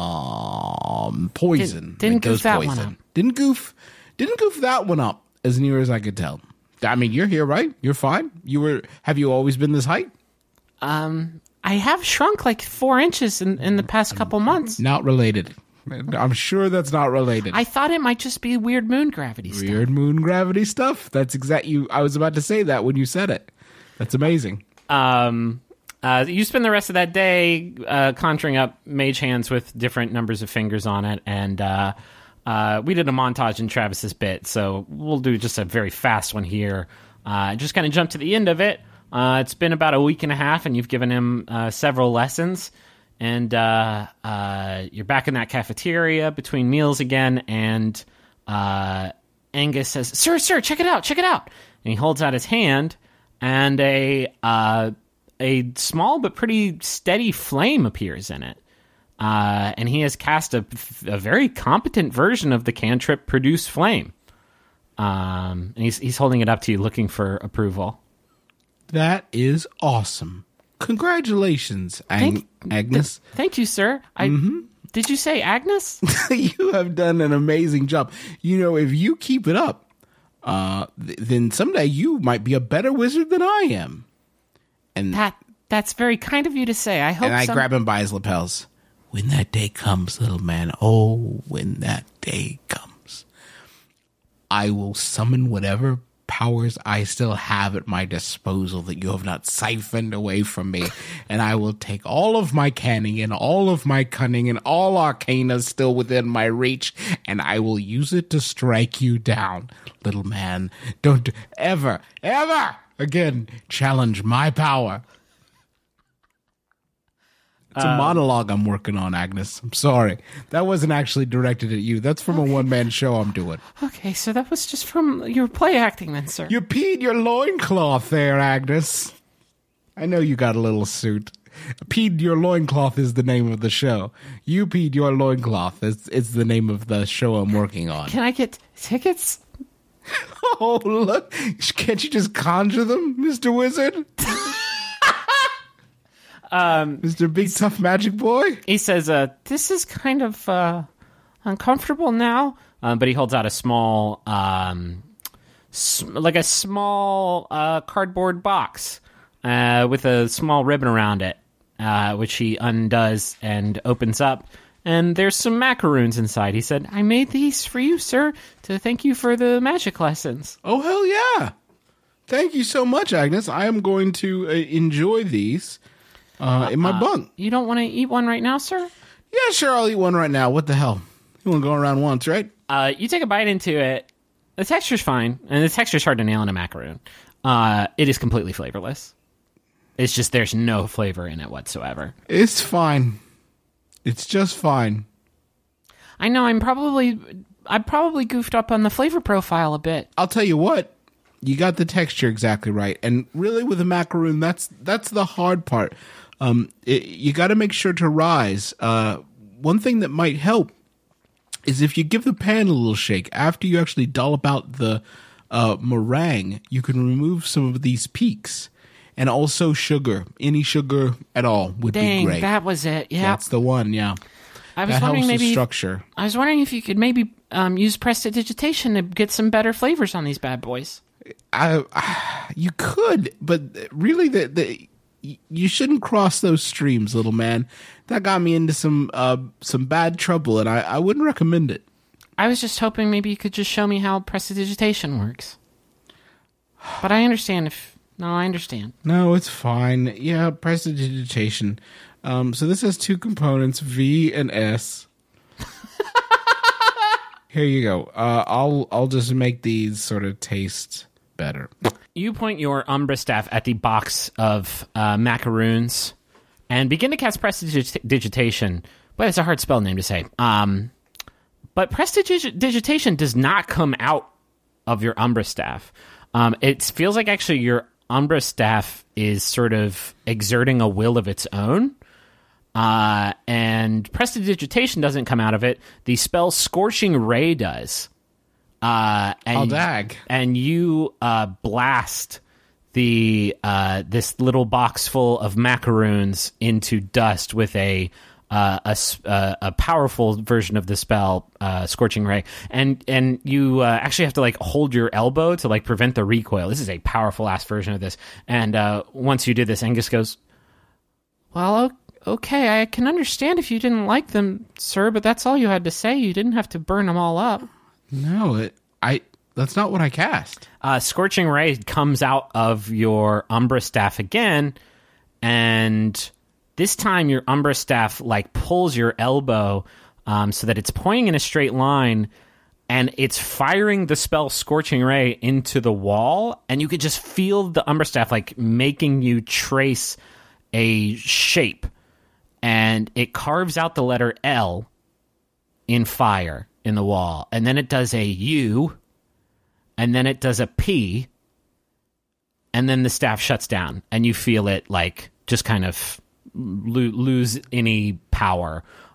um, poison. Didn't- didn't like goof those that one poison. up. Didn't goof. Didn't goof that one up as near as I could tell. I mean, you're here, right? You're fine. You were. Have you always been this height? Um, I have shrunk like four inches in, in the past couple months. Not related. I'm sure that's not related. I thought it might just be weird moon gravity stuff. Weird moon gravity stuff. That's exact. You. I was about to say that when you said it. That's amazing. Um, uh, you spend the rest of that day uh, conjuring up mage hands with different numbers of fingers on it, and uh, uh, we did a montage in Travis's bit, so we'll do just a very fast one here. Uh, just kind of jump to the end of it. Uh, it's been about a week and a half, and you've given him uh, several lessons, and uh, uh, you're back in that cafeteria between meals again, and uh, Angus says, "Sir, sir, check it out, check it out," and he holds out his hand. And a uh, a small but pretty steady flame appears in it. uh, and he has cast a, a very competent version of the cantrip Produce Flame. Um, and he's he's holding it up to you, looking for approval. That is awesome. Congratulations, Ag- Thank- Agnes. Th- thank you, sir. I mm-hmm. Did you say Agnes? You have done an amazing job. You know, if you keep it up, uh, th- then someday you might be a better wizard than I am. And that that's very kind of you to say. I hope. And I some- grab him by his lapels. When that day comes, little man, oh, when that day comes, I will summon whatever powers I still have at my disposal that you have not siphoned away from me, and I will take all of my canning and all of my cunning and all arcana still within my reach, and I will use it to strike you down, little man. Don't ever, ever again challenge my power. It's a um, monologue I'm working on, Agnes. I'm sorry. That wasn't actually directed at you. That's from okay. a one-man show I'm doing. Okay, so that was just from your play acting then, sir. You peed your loincloth there, Agnes. I know you got a little suit. Peed your loincloth is the name of the show. You peed your loincloth. It's, it's the name of the show I'm working on. Can I get tickets? Oh, look. Can't you just conjure them, Mister Wizard? Um, Mister Big Tough Magic Boy? He says, uh, this is kind of uh, uncomfortable now. Um, but he holds out a small, um, sm- like a small uh, cardboard box uh, with a small ribbon around it, uh, which he undoes and opens up. And there's some macaroons inside. He said, I made these for you, sir, to thank you for the magic lessons. Oh, hell yeah. Thank you so much, Agnes. I am going to uh, enjoy these. Uh, in my uh, bunk. You don't want to eat one right now, sir? Yeah, sure, I'll eat one right now. What the hell? You want to go around once, right? Uh, you take a bite into it. The texture's fine, and the texture's hard to nail in a macaroon. Uh, it is completely flavorless. It's just there's no flavor in it whatsoever. It's fine. It's just fine. I know, I'm probably... I probably goofed up on the flavor profile a bit. I'll tell you what. You got the texture exactly right. And really with a macaroon, that's that's the hard part. Um, it, you got to make sure to rise. Uh, one thing that might help is if you give the pan a little shake. After you actually dollop out the uh, meringue, you can remove some of these peaks. And also sugar. Any sugar at all would Dang, be great. That was it. Yeah, that's the one. Yeah, I was that wondering helps maybe the structure. I was wondering if you could maybe um, use prestidigitation to get some better flavors on these bad boys. I, I, you could, but really, the, the you shouldn't cross those streams, little man. That got me into some uh, some bad trouble, and I, I wouldn't recommend it. I was just hoping maybe you could just show me how prestidigitation works. But I understand if no, I understand. No, it's fine. Yeah, prestidigitation. Um, so this has two components, V and S. Here you go. Uh, I'll I'll just make these sort of taste better. You point your Umbra staff at the box of uh, macaroons and begin to cast prestidigitation. But it's a hard spell name to say. Um, but prestidigitation does not come out of your Umbra staff. Um, it feels like actually your Umbra staff is sort of exerting a will of its own. Uh, and prestidigitation doesn't come out of it. The spell Scorching Ray does. Uh, and, I'll dag. And you uh, blast the uh, this little box full of macaroons into dust with a uh, a, a, a powerful version of the spell, uh, Scorching Ray. And and you uh, actually have to like hold your elbow to like prevent the recoil. This is a powerful ass version of this. And uh, once you do this, Angus goes, "Well, okay. Okay, I can understand if you didn't like them, sir, but that's all you had to say. You didn't have to burn them all up." No, it, I. That's not what I cast. Uh, Scorching Ray comes out of your Umbra staff again, and this time your Umbra staff like pulls your elbow um, so that it's pointing in a straight line, and it's firing the spell Scorching Ray into the wall, and you could just feel the Umbra staff like making you trace a shape. And it carves out the letter L in fire in the wall. And then it does a U. And then it does a P. And then the staff shuts down. And you feel it, like, just kind of lo- lose any power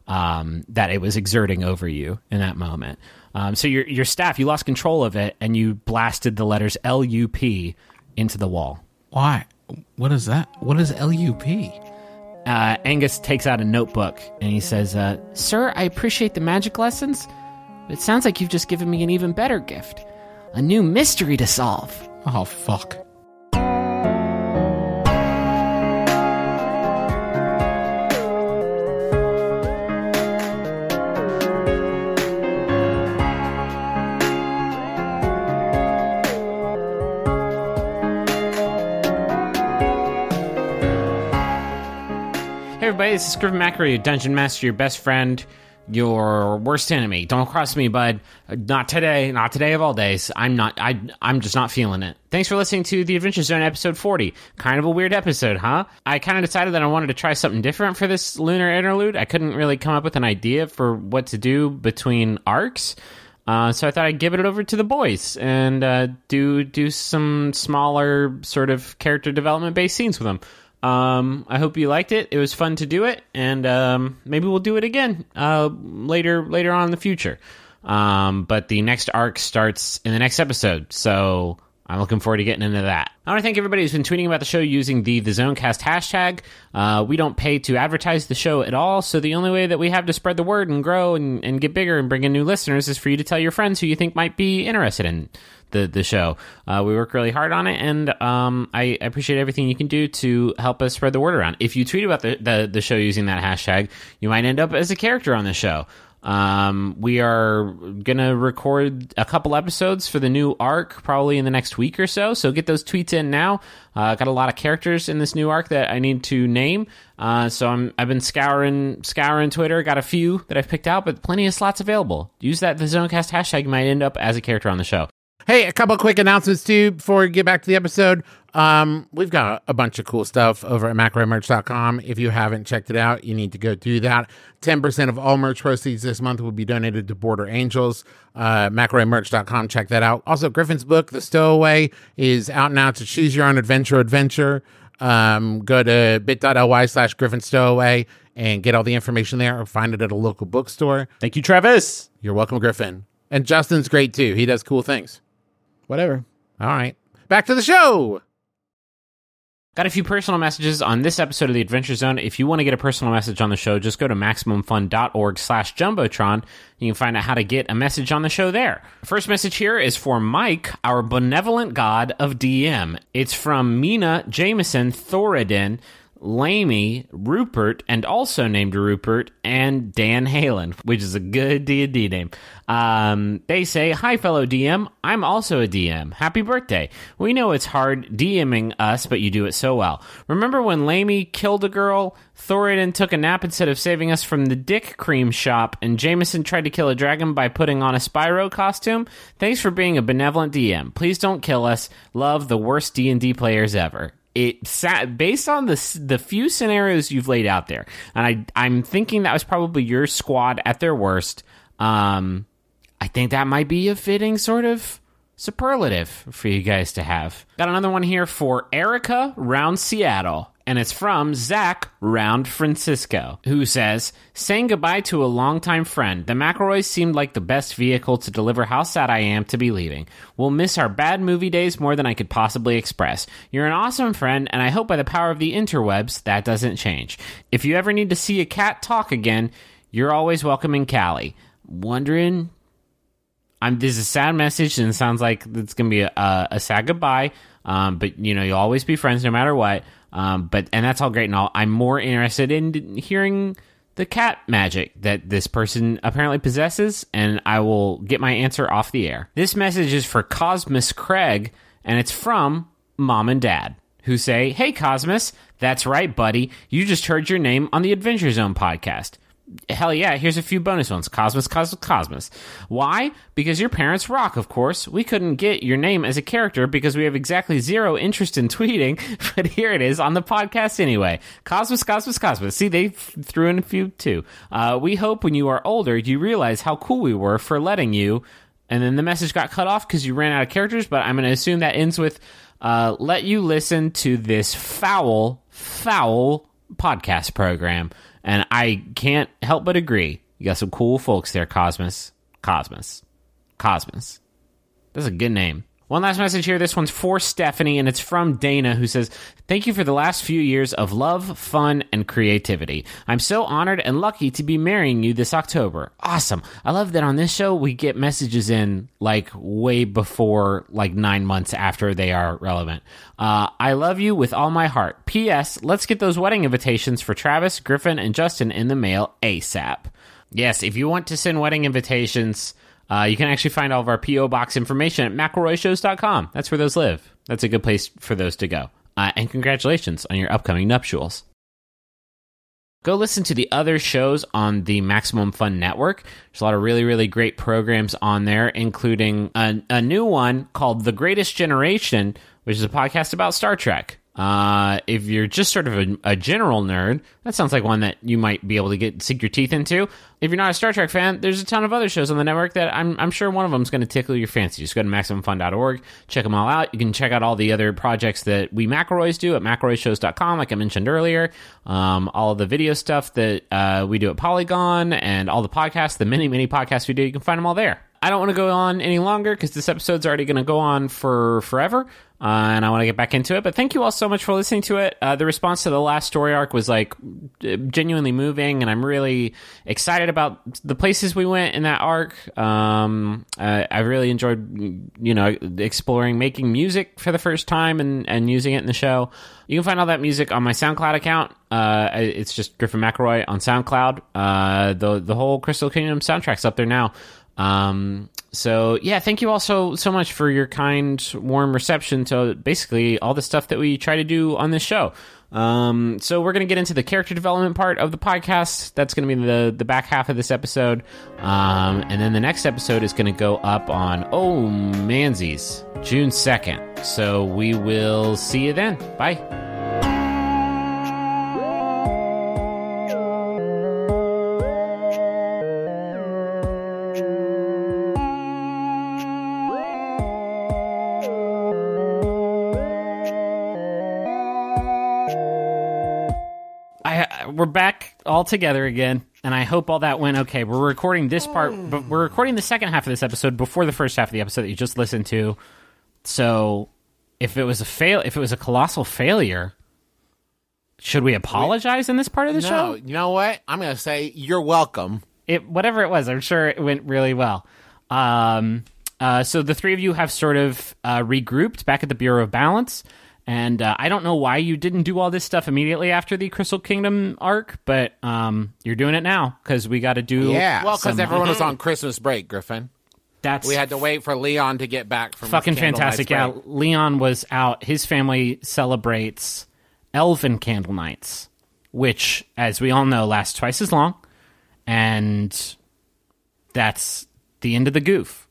um, that it was exerting over you in that moment. Um, so your your staff, you lost control of it, and you blasted the letters L U P into the wall. Why? What is that? What is L U P? Uh, Angus takes out a notebook, and he says, uh, Sir, I appreciate the magic lessons, but it sounds like you've just given me an even better gift. A new mystery to solve. Oh, fuck. Hey everybody, this is Griffin McElroy, your Dungeon Master, your best friend, your worst enemy. Don't cross me, bud. Not today. Not today of all days. I'm not. I. I'm just not feeling it. Thanks for listening to the Adventure Zone episode forty. Kind of a weird episode, huh? I kind of decided that I wanted to try something different for this lunar interlude. I couldn't really come up with an idea for what to do between arcs. Uh, so I thought I'd give it over to the boys and uh, do do some smaller sort of character development based scenes with them. Um, I hope you liked it. It was fun to do it, and um, maybe we'll do it again uh, later later on in the future. Um, but the next arc starts in the next episode, so I'm looking forward to getting into that. I want to thank everybody who's been tweeting about the show using the The Zonecast hashtag. Uh, we don't pay to advertise the show at all, so the only way that we have to spread the word and grow and, and get bigger and bring in new listeners is for you to tell your friends who you think might be interested in the the show. Uh, we work really hard on it, and um, I, I appreciate everything you can do to help us spread the word around. If you tweet about the, the, the show using that hashtag, you might end up as a character on the show. Um, we are going to record a couple episodes for the new arc probably in the next week or so, so get those tweets in now. Uh, got a lot of characters in this new arc that I need to name, uh, so I'm, I've been scouring scouring Twitter, got a few that I've picked out, but plenty of slots available. Use that The Zonecast hashtag, you might end up as a character on the show. Hey, a couple quick announcements, too, before we get back to the episode. Um, we've got a bunch of cool stuff over at McElroy Merch dot com. If you haven't checked it out, you need to go do that. ten percent of all merch proceeds this month will be donated to Border Angels. Uh, McElroy Merch dot com, check that out. Also, Griffin's book, The Stowaway, is out now to choose your own adventure adventure. Um, go to bit.ly slash Griffin Stowaway and get all the information there, or find it at a local bookstore. Thank you, Travis. You're welcome, Griffin. And Justin's great, too. He does cool things. Whatever. All right. Back to the show. Got a few personal messages on this episode of the Adventure Zone. If you want to get a personal message on the show, just go to MaximumFun.org slash Jumbotron. You can find out how to get a message on the show there. First message here is for Mike, our benevolent god of D M. It's from Mina, Jameson, Thoradin, Lamy, Rupert, and also named Rupert, and Dan Halen, which is a good D and D name. Um, they say, hi, fellow D M. I'm also a D M. Happy birthday. We know it's hard DMing us, but you do it so well. Remember when Lamy killed a girl, Thoradin took a nap instead of saving us from the dick cream shop, and Jameson tried to kill a dragon by putting on a Spyro costume? Thanks for being a benevolent D M. Please don't kill us. Love, the worst D and D players ever. It sat based on the the few scenarios you've laid out there, and I I'm thinking that was probably your squad at their worst. Um, I think that might be a fitting sort of superlative for you guys to have. Got another one here for Erica Round Seattle. And it's from Zach Round Francisco, who says, saying goodbye to a longtime friend. The McElroys seemed like the best vehicle to deliver how sad I am to be leaving. We'll miss our bad movie days more than I could possibly express. You're an awesome friend, and I hope by the power of the interwebs, that doesn't change. If you ever need to see a cat talk again, you're always welcome in Cali. Wondering... I'm, this is a sad message, and it sounds like it's going to be a, a, a sad goodbye, um, but, you know, you'll always be friends no matter what. Um, but and that's all great and all. I'm more interested in hearing the cat magic that this person apparently possesses, and I will get my answer off the air. This message is for Cosmos Craig, and it's from Mom and Dad, who say, hey, Cosmos, that's right, buddy. You just heard your name on the Adventure Zone podcast. Hell yeah, here's a few bonus ones. Cosmos, Cosmos, Cosmos. Why? Because your parents rock, of course. We couldn't get your name as a character because we have exactly zero interest in tweeting, but here it is on the podcast anyway. Cosmos, Cosmos, Cosmos. See, they f- threw in a few too. Uh, we hope when you are older, you realize how cool we were for letting you. And then the message got cut off because you ran out of characters, but I'm going to assume that ends with, uh, let you listen to this foul, foul podcast program. And I can't help but agree. You got some cool folks there, Cosmos. Cosmos. Cosmos. That's a good name. One last message here. This one's for Stephanie, and it's from Dana, who says, thank you for the last few years of love, fun, and creativity. I'm so honored and lucky to be marrying you this October. Awesome. I love that on this show, we get messages in, like, way before, like, nine months after they are relevant. Uh, I love you with all my heart. P S. Let's get those wedding invitations for Travis, Griffin, and Justin in the mail ASAP. Yes, if you want to send wedding invitations... Uh, you can actually find all of our P O Box information at McElroy Shows dot com. That's where those live. That's a good place for those to go. Uh, and congratulations on your upcoming nuptials. Go listen to the other shows on the Maximum Fun Network. There's a lot of really, really great programs on there, including a, a new one called The Greatest Generation, which is a podcast about Star Trek. Uh, if you're just sort of a, a general nerd, that sounds like one that you might be able to get sink your teeth into. If you're not a Star Trek fan, there's a ton of other shows on the network that I'm, I'm sure one of them is going to tickle your fancy. Just go to maximum fun dot org, check them all out. You can check out all the other projects that we McElroys do at McElroy Shows dot com, like I mentioned earlier. Um, all of the video stuff that uh, we do at Polygon, and all the podcasts, the many, many podcasts we do, you can find them all there. I don't want to go on any longer because this episode's already going to go on for forever, uh, and I want to get back into it. But thank you all so much for listening to it. Uh, the response to the last story arc was like genuinely moving, and I'm really excited about the places we went in that arc. Um, uh, I really enjoyed, you know, exploring making music for the first time and, and using it in the show. You can find all that music on my SoundCloud account. Uh, it's just Griffin McElroy on SoundCloud. Uh, the the whole Crystal Kingdom soundtrack's up there now. Um, so yeah, thank you all so, so much for your kind, warm reception to basically all the stuff that we try to do on this show. Um, so we're going to get into the character development part of the podcast. That's going to be the, the back half of this episode. Um, and then the next episode is going to go up on, oh, mansies, June second. So we will see you then. Bye. We're back all together again, and I hope all that went okay. We're recording this part, but we're recording the second half of this episode before the first half of the episode that you just listened to. So, if it was a fail, if it was a colossal failure, should we apologize in this part of the no, show? You know what? I'm going to say you're welcome. It whatever it was, I'm sure it went really well. Um, uh, so the three of you have sort of uh, regrouped back at the Bureau of Balance. And uh, I don't know why you didn't do all this stuff immediately after the Crystal Kingdom arc, but um, you're doing it now because we got to do. Yeah, well, some- because everyone was on Christmas break, Griffin. That's We had to wait for Leon to get back from fucking his candle fantastic. night Yeah, break. Leon was out. His family celebrates Elven Candle Nights, which, as we all know, lasts twice as long, and that's the end of the goof.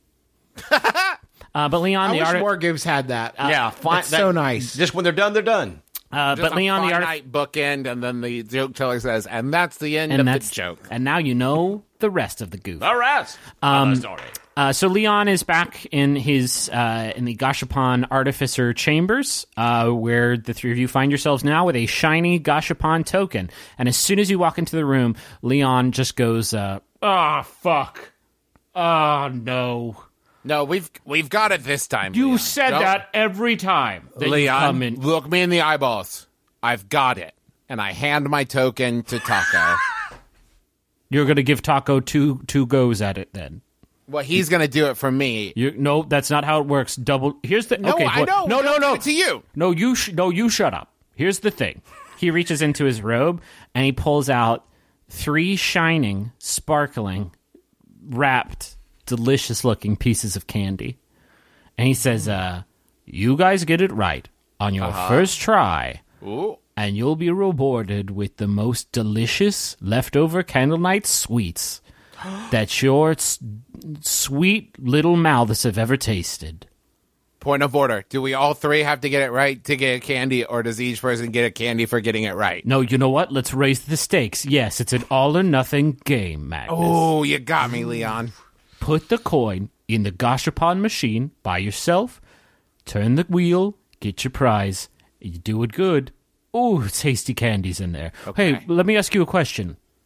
Uh, but Leon, I the wish art, more goofs had that. yeah, fine. That's so nice. Just when they're done, they're done. uh, Just but Leon, a the art, finite bookend, and then the joke teller says, and that's the end and of that's the joke. And now you know the rest of the goof. All right. Um, story. Uh, so Leon is back in his uh, in the Gashapon Artificer Chambers, uh, where the three of you find yourselves now with a shiny Gashapon token. And as soon as you walk into the room, Leon just goes, uh, "Ah, fuck! Oh no! No, we've we've got it this time. You Leon. said Don't- that every time that you Leon, come in." look me in the eyeballs. I've got it. And I hand my token to Taco. You're going to give Taco two two goes at it then. Well, he's going to do it for me. You, no, that's not how it works. Double. Here's the. No, okay, I what- know. No, no, He'll no. give it to you. No, you. Sh- no, you. Shut up. Here's the thing. He reaches into his robe and he pulls out three shining, sparkling, wrapped, delicious-looking pieces of candy, and he says, "Uh, you guys get it right on your Uh-huh. first try." Ooh. And you'll be rewarded with the most delicious leftover candle night sweets that your s- sweet little mouths have ever tasted. Point of order. Do we all three have to get it right to get a candy, or does each person get a candy for getting it right? No, you know what? Let's raise the stakes. Yes, it's an all-or-nothing game, Magnus. Oh, you got me, Leon. Put the coin in the Gashapon machine by yourself, turn the wheel, get your prize. You do it good. Ooh, tasty candies in there. Okay. Hey, let me ask you a question.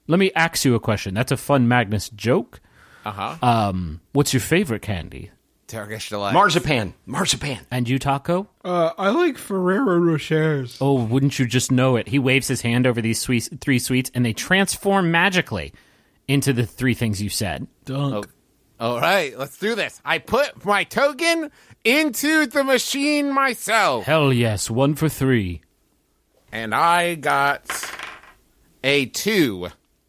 let me ask you a question. That's a fun Magnus joke. Uh-huh. Um, what's your favorite candy? Turkish delight. Marzipan. Marzipan. And you, Taco? Uh, I like Ferrero Rochers. Oh, wouldn't you just know it? He waves his hand over these sweet, three sweets, and they transform magically into the three things you said. Dunk. All right, let's do this. I put my token into the machine myself. Hell yes, one for three. And I got a two.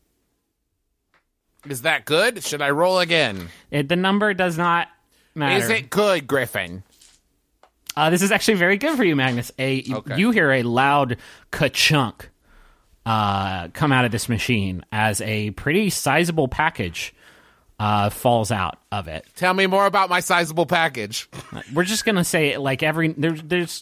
Is that good? Should I roll again? It, the number does not matter. Is it good, Griffin? Uh, this is actually very good for you, Magnus. A Okay. You hear a loud ka-chunk uh, come out of this machine as a pretty sizable package uh, falls out of it. Tell me more about my sizable package. We're just gonna say like every there's there's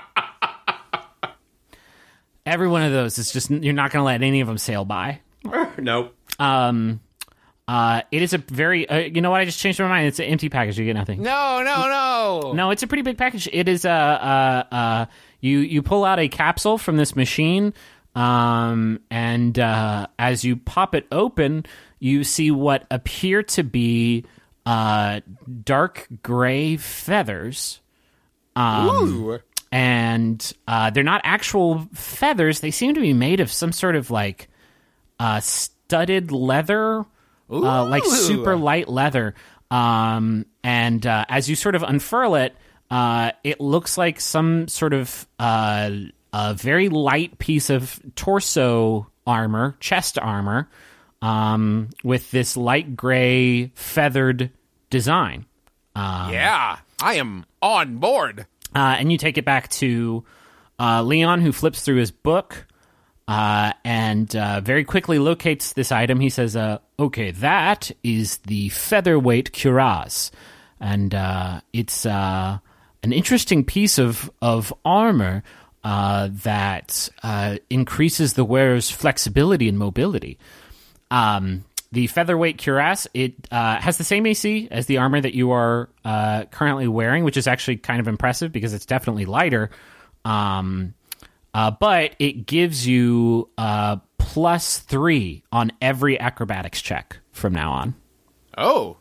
every one of those is just you're not gonna let any of them sail by. Nope. Um, uh, it is a very uh, you know what I just changed my mind. It's an empty package. You get nothing. No, no, no. No, it's a pretty big package. It is a uh, uh, uh, you you pull out a capsule from this machine, um, and uh, as you pop it open, you see what appear to be uh, dark gray feathers. Um, Ooh. And uh, they're not actual feathers. They seem to be made of some sort of like uh, studded leather, uh, like super light leather. Um, and uh, as you sort of unfurl it, uh, it looks like some sort of uh, a very light piece of torso armor, chest armor, um, with this light gray feathered design. Um, Yeah, I am on board. Uh, and you take it back to uh, Leon, who flips through his book uh, and uh, very quickly locates this item. He says, uh, okay, that is the featherweight cuirass. And uh, it's uh, an interesting piece of, of armor uh, that uh, increases the wearer's flexibility and mobility. Um The featherweight cuirass, it uh, has the same A C as the armor that you are uh, currently wearing, which is actually kind of impressive because it's definitely lighter. Um, uh, but it gives you uh, plus three on every acrobatics check from now on. Oh.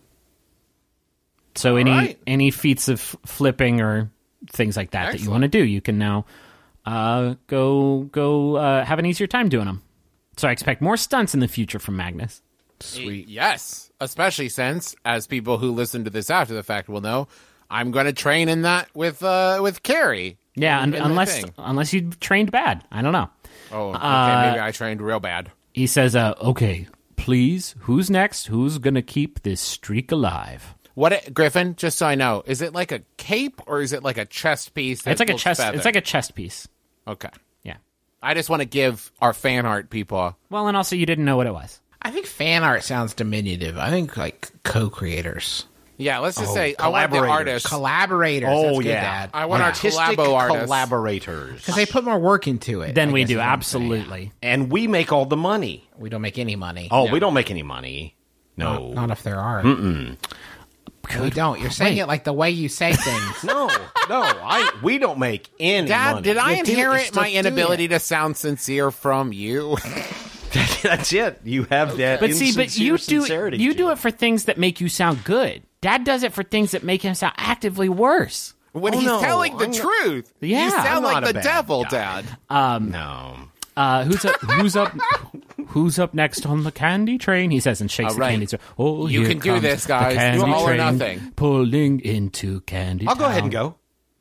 So any right. any feats of flipping or things like that that you want to do, you can now uh, go go uh, have an easier time doing them. So I expect more stunts in the future from Magnus. Sweet. Yes, especially since, as people who listen to this after the fact will know, I'm going to train in that with uh, with Carrie. Yeah, in- un- in the unless thing. unless you trained bad. I don't know. Oh, okay, Uh, maybe I trained real bad. He says, uh, okay, please, who's next? Who's going to keep this streak alive? What, it, Griffin? Just so I know, is it like a cape or is it like a chest piece? that It's like a looks chest. feathered? It's like a chest piece. Okay. Yeah. I just want to give our fan art people. Well, and also you didn't know what it was. I think fan art sounds diminutive. I think like co-creators, Yeah, let's just Oh, say I want the collaborators. artists. collaborators. Oh, That's good, yeah. Dad. I want Artistic our collabo artists. collaborators. Because they put more work into it. Then I we guess do, is what I'm saying. absolutely. And we make all the money. We don't make any money. Oh, we don't make any money. No. Not if there are. Mm-mm. We don't. You're saying it like the way you say things. No, no, I. We don't make any Dad, money. did I You do- you inherit still my do inability it. to sound sincere from you? That's it. You have that. But see, but insincere you do sincerity you to do it for things that make you sound good. Dad does it for things that make him sound actively worse. When Oh, he's no, telling the I'm not- truth, Yeah. you sound I'm like not a the bad devil, guy. Dad. No. Uh, who's up? Who's up? Who's up next on the candy train? He says and shakes All right. the candy train. Oh, You here can do comes this, the guys. candy Do all or train nothing. Pulling into Candy I'll go ahead Town. and go.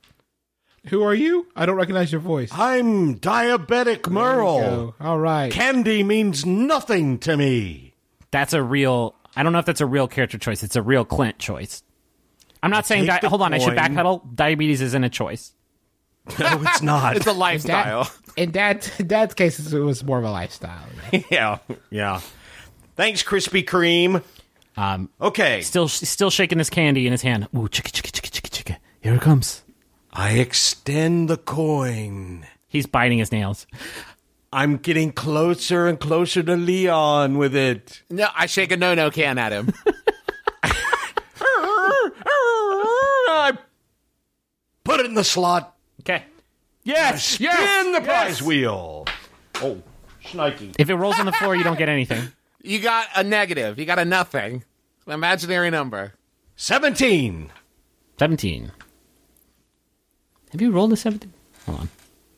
Who are you? I don't recognize your voice. I'm diabetic Merle. Go. All right. Candy means nothing to me. That's a real. I don't know if that's a real character choice. It's a real Clint choice. I'm not saying. take Di- the hold on, I should coin. backpedal. Diabetes isn't a choice. No, it's not. It's a lifestyle. Dad, in Dad, Dad's case, it was more of a lifestyle. yeah, yeah. Thanks, Krispy Kreme. Um, Okay. still, still shaking this candy in his hand. Ooh, chicka, chicka, chicka, chicka, chicka. Here it comes. I extend the coin. He's biting his nails. I'm getting closer and closer to Leon with it. No, I shake a no-no can at him. I put it in the slot. Okay. Yes. Spin the prize wheel. Oh, shnikey. If it rolls on the floor, you don't get anything. You got a negative. You got a nothing. An imaginary number. seventeen. seventeen. Have you rolled a seventeen? Hold on.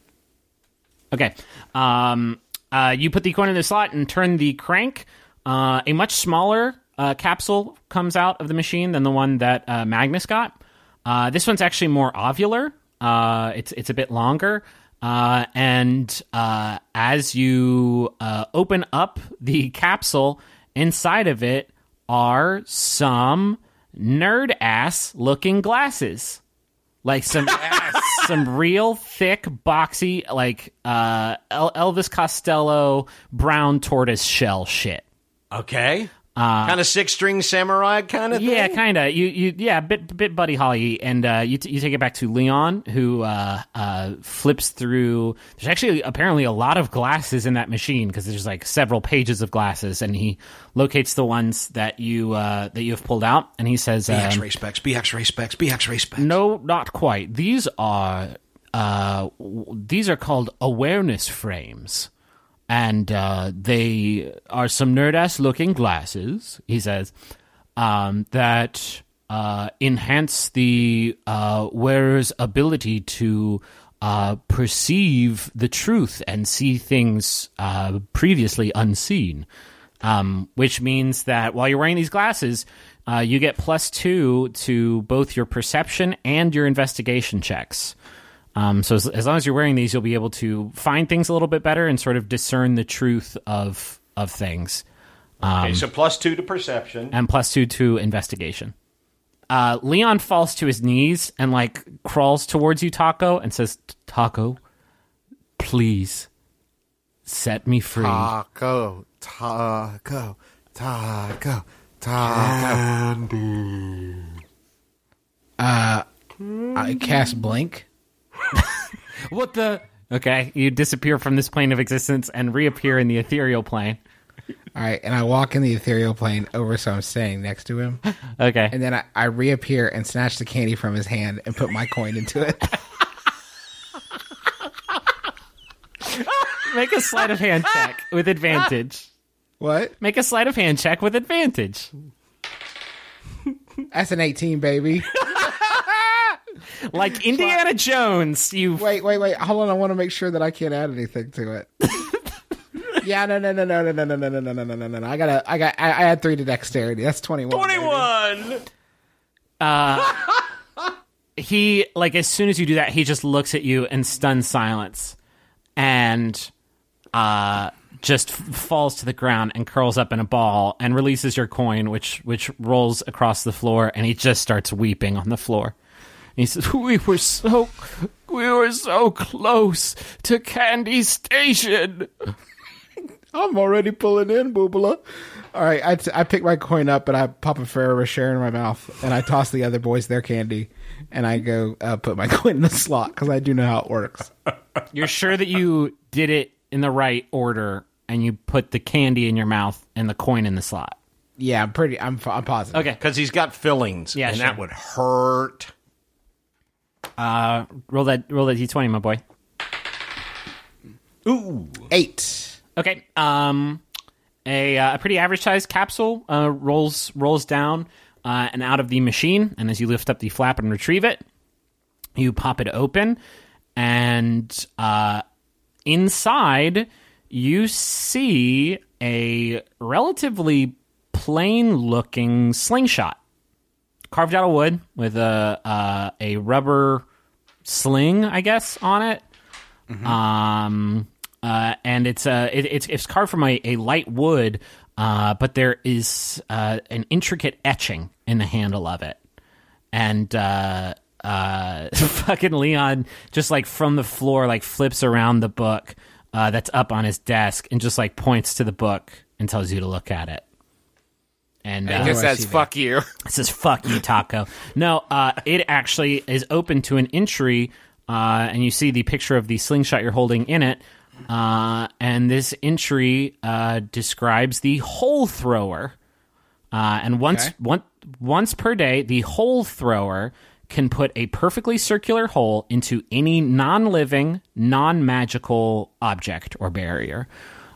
Okay. Um, uh, you put the coin in the slot and turn the crank. Uh, a much smaller uh, capsule comes out of the machine than the one that uh, Magnus got. Uh, this one's actually more ovular. Uh, it's it's a bit longer. Uh, and uh, as you uh, open up the capsule, inside of it are some nerd-ass looking glasses. Like some some real thick, boxy, like uh, El- Elvis Costello brown tortoise shell shit. Okay. Uh, kind of six string samurai kind of thing? Yeah, kind of. You, you, yeah, bit, bit Buddy Holly, and uh, you, t- you take it back to Leon, who uh, uh, flips through. There's actually apparently a lot of glasses in that machine because there's like several pages of glasses, and he locates the ones that you uh, that you have pulled out, and he says, B X um, ray specs, B X ray specs, B X ray specs. "No, not quite. These are uh, w- these are called awareness frames." And uh, they are some nerd-ass looking glasses, he says, um, that uh, enhance the uh, wearer's ability to uh, perceive the truth and see things uh, previously unseen. Um, which means that while you're wearing these glasses, uh, you get plus two to both your perception and your investigation checks. Um, so as, as long as you're wearing these, you'll be able to find things a little bit better and sort of discern the truth of of things. Um, Okay, so plus two to perception. and plus two to investigation. Uh, Leon falls to his knees and like crawls towards you, Taco, and says, "Taco, please set me free." Taco, taco, taco, taco. I cast blink. What the? Okay, you disappear from this plane of existence and reappear in the ethereal plane. All right, and I walk in the ethereal plane over, so I'm staying next to him, Okay. and then I, I reappear and snatch the candy from his hand and put my coin into it. Make a sleight of hand check with advantage. What? Make a sleight of hand check with advantage. That's an eighteen, baby. Like Indiana Jones, you. Wait, wait, wait. Hold on. I want to make sure that I can't add anything to it. Yeah, no, no, no, no, no, no, no, no, no, no, no, no, no, no. I gotta, I got, I, I had three to dexterity. That's twenty-one. twenty-one! He, like, as soon as you do that, he just looks at you in stunned silence and uh, just f- falls to the ground and curls up in a ball and releases your coin, which which rolls across the floor, and he just starts weeping on the floor. And he says, "We were so, we were so close to Candy Station." I'm already pulling in, Boobala. All right, I, t- I pick my coin up and I pop a Ferrero Rocher in my mouth and I toss the other boys their candy and I go uh, put my coin in the slot because I do know how it works. You're sure that you did it in the right order and you put the candy in your mouth and the coin in the slot? Yeah, I'm pretty. I'm I'm positive. Okay. Because he's got fillings, Yeah, and sure. that would hurt. Uh, roll that roll that d twenty, my boy. Ooh. Eight. Okay. Um, a uh, a pretty average sized capsule uh, rolls rolls down uh, and out of the machine, and as you lift up the flap and retrieve it, you pop it open, and uh, inside you see a relatively plain looking slingshot carved out of wood with a uh, a rubber sling, I guess, on it. Mm-hmm. Um. Uh, and it's uh, it, it's it's carved from a, a light wood, uh, but there is uh, an intricate etching in the handle of it, and uh, uh, fucking Leon just like from the floor like flips around the book uh, that's up on his desk and just like points to the book and tells you to look at it. And It uh, just I says see "fuck you." it says "fuck you, Taco." No, uh, it actually is open to an entry, uh, and you see the picture of the slingshot you're holding in it. Uh, and this entry uh, describes the hole thrower. Uh, and once, Okay. one, once per day, the hole thrower can put a perfectly circular hole into any non-living, non-magical object or barrier.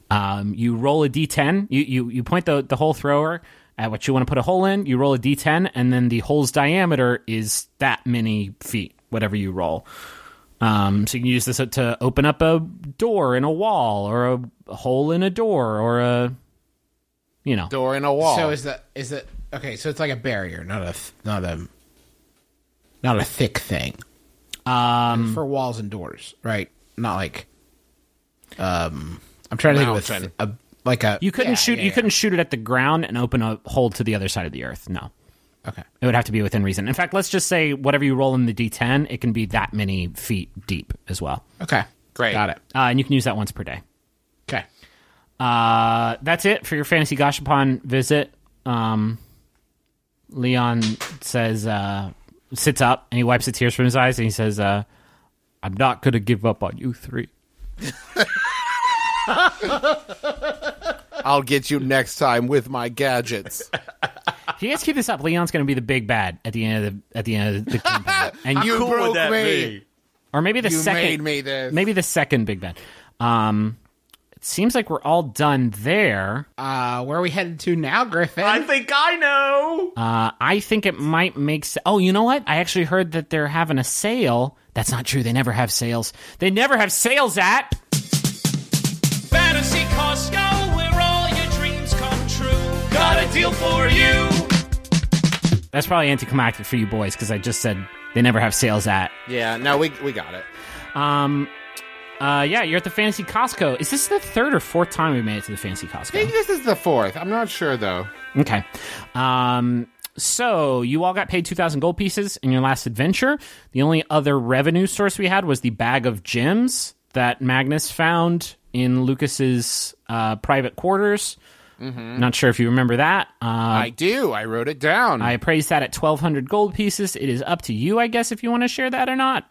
Um, you roll a d ten. You you, you point the, the hole thrower at what you want to put a hole in. You roll a d ten, and then the hole's diameter is that many feet, whatever you roll. Um, so you can use this to open up a door in a wall, or a, a hole in a door, or a, you know, Door in a wall. So is that is it okay? So it's like a barrier, not a th- not a not a thick thing. Um, for walls and doors, right? Not like. Um, I'm trying to Mountain. think of a, a like a. You couldn't yeah, shoot. yeah, You yeah. couldn't shoot it at the ground and open a hole to the other side of the earth. No, Okay. it would have to be within reason. In fact, let's just say whatever you roll in the d ten, it can be that many feet deep as well. Okay. Great. Got it. Uh, and you can use that once per day. Okay. Uh, that's it for your Fantasy Gashapon visit. Um, Leon says, uh, sits up and he wipes the tears from his eyes and he says, uh, "I'm not going to give up on you three." I'll get you next time with my gadgets. If you guys keep this up, Leon's going to be the big bad at the end of the at the end of the campaign, and You Cool would broke that me. be? or maybe the You second, made me this. maybe the second big bad. Um, it seems like we're all done there. Uh, where are we headed to now, Griffin? I think I know. Uh, I think it might make sense. Oh, you know what? I actually heard that they're having a sale. That's not true. They never have sales. They never have sales at. Fantasy Costco, where all your dreams come true. Got a deal for you. That's probably anticlimactic for you boys because I just said they never have sales at. Yeah, no, we we got it. Um, uh, yeah, you're at the Fantasy Costco. Is this the third or fourth time we made it to the Fantasy I Costco? think this is the fourth. I'm not sure, though. Okay. Um, so you all got paid two thousand gold pieces in your last adventure. The only other revenue source we had was the bag of gems that Magnus found in Lucas's uh, private quarters. Mm-hmm. Not sure if you remember that. Uh, I do. I wrote it down. I appraised that at twelve hundred gold pieces. It is up to you, I guess, if you want to share that or not.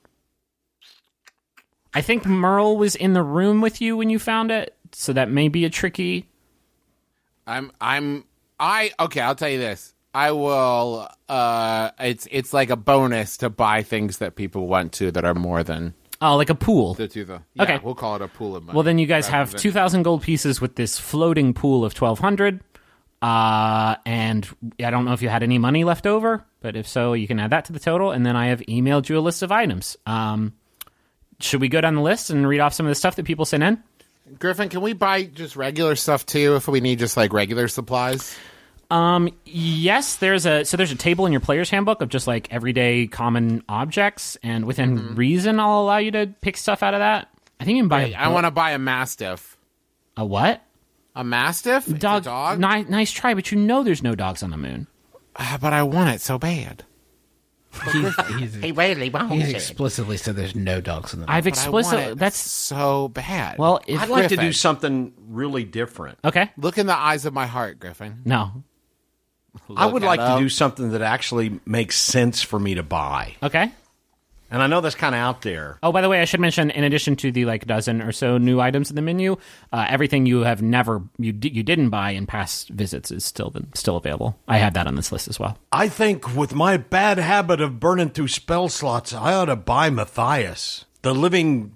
I think Merle was in the room with you when you found it, so that may be a tricky... I'm I'm I okay, I'll tell you this. I will uh it's it's like a bonus to buy things that people want to that are more than Oh, like a pool. the two the yeah, Okay. we'll call it a pool of money. Well, then you guys rather have than- two thousand gold pieces with this floating pool of twelve hundred. Uh, and I don't know if you had any money left over, but if so, you can add that to the total. And then I have emailed you a list of items. Um, should we go down the list and read off some of the stuff that people sent in? Griffin, can we buy just regular stuff too if we need just like regular supplies? Um, yes, there's a so there's a table in your player's handbook of just like everyday common objects, and within Mm-hmm. reason, I'll allow you to pick stuff out of that. I think you can buy a, I want to buy a mastiff. a what? A mastiff? It's a Dog. dog? Ni- nice try, but you know there's no dogs on the moon. Ah, but I want it so bad. He's, He really wants he's explicitly said there's no dogs in the. I've But I want explicitly it that's so bad. well. If, I'd like to Griffin. do something really different. okay. Look in the eyes of my heart, Griffin. No. I would Look like at to them. do something that actually makes sense for me to buy. Okay. And I know that's kind of out there. Oh, by the way, I should mention, in addition to the like dozen or so new items in the menu, uh, everything you have never you di- you didn't buy in past visits is still still available. I have that on this list as well. I think with my bad habit of burning through spell slots, I ought to buy Matthias, the living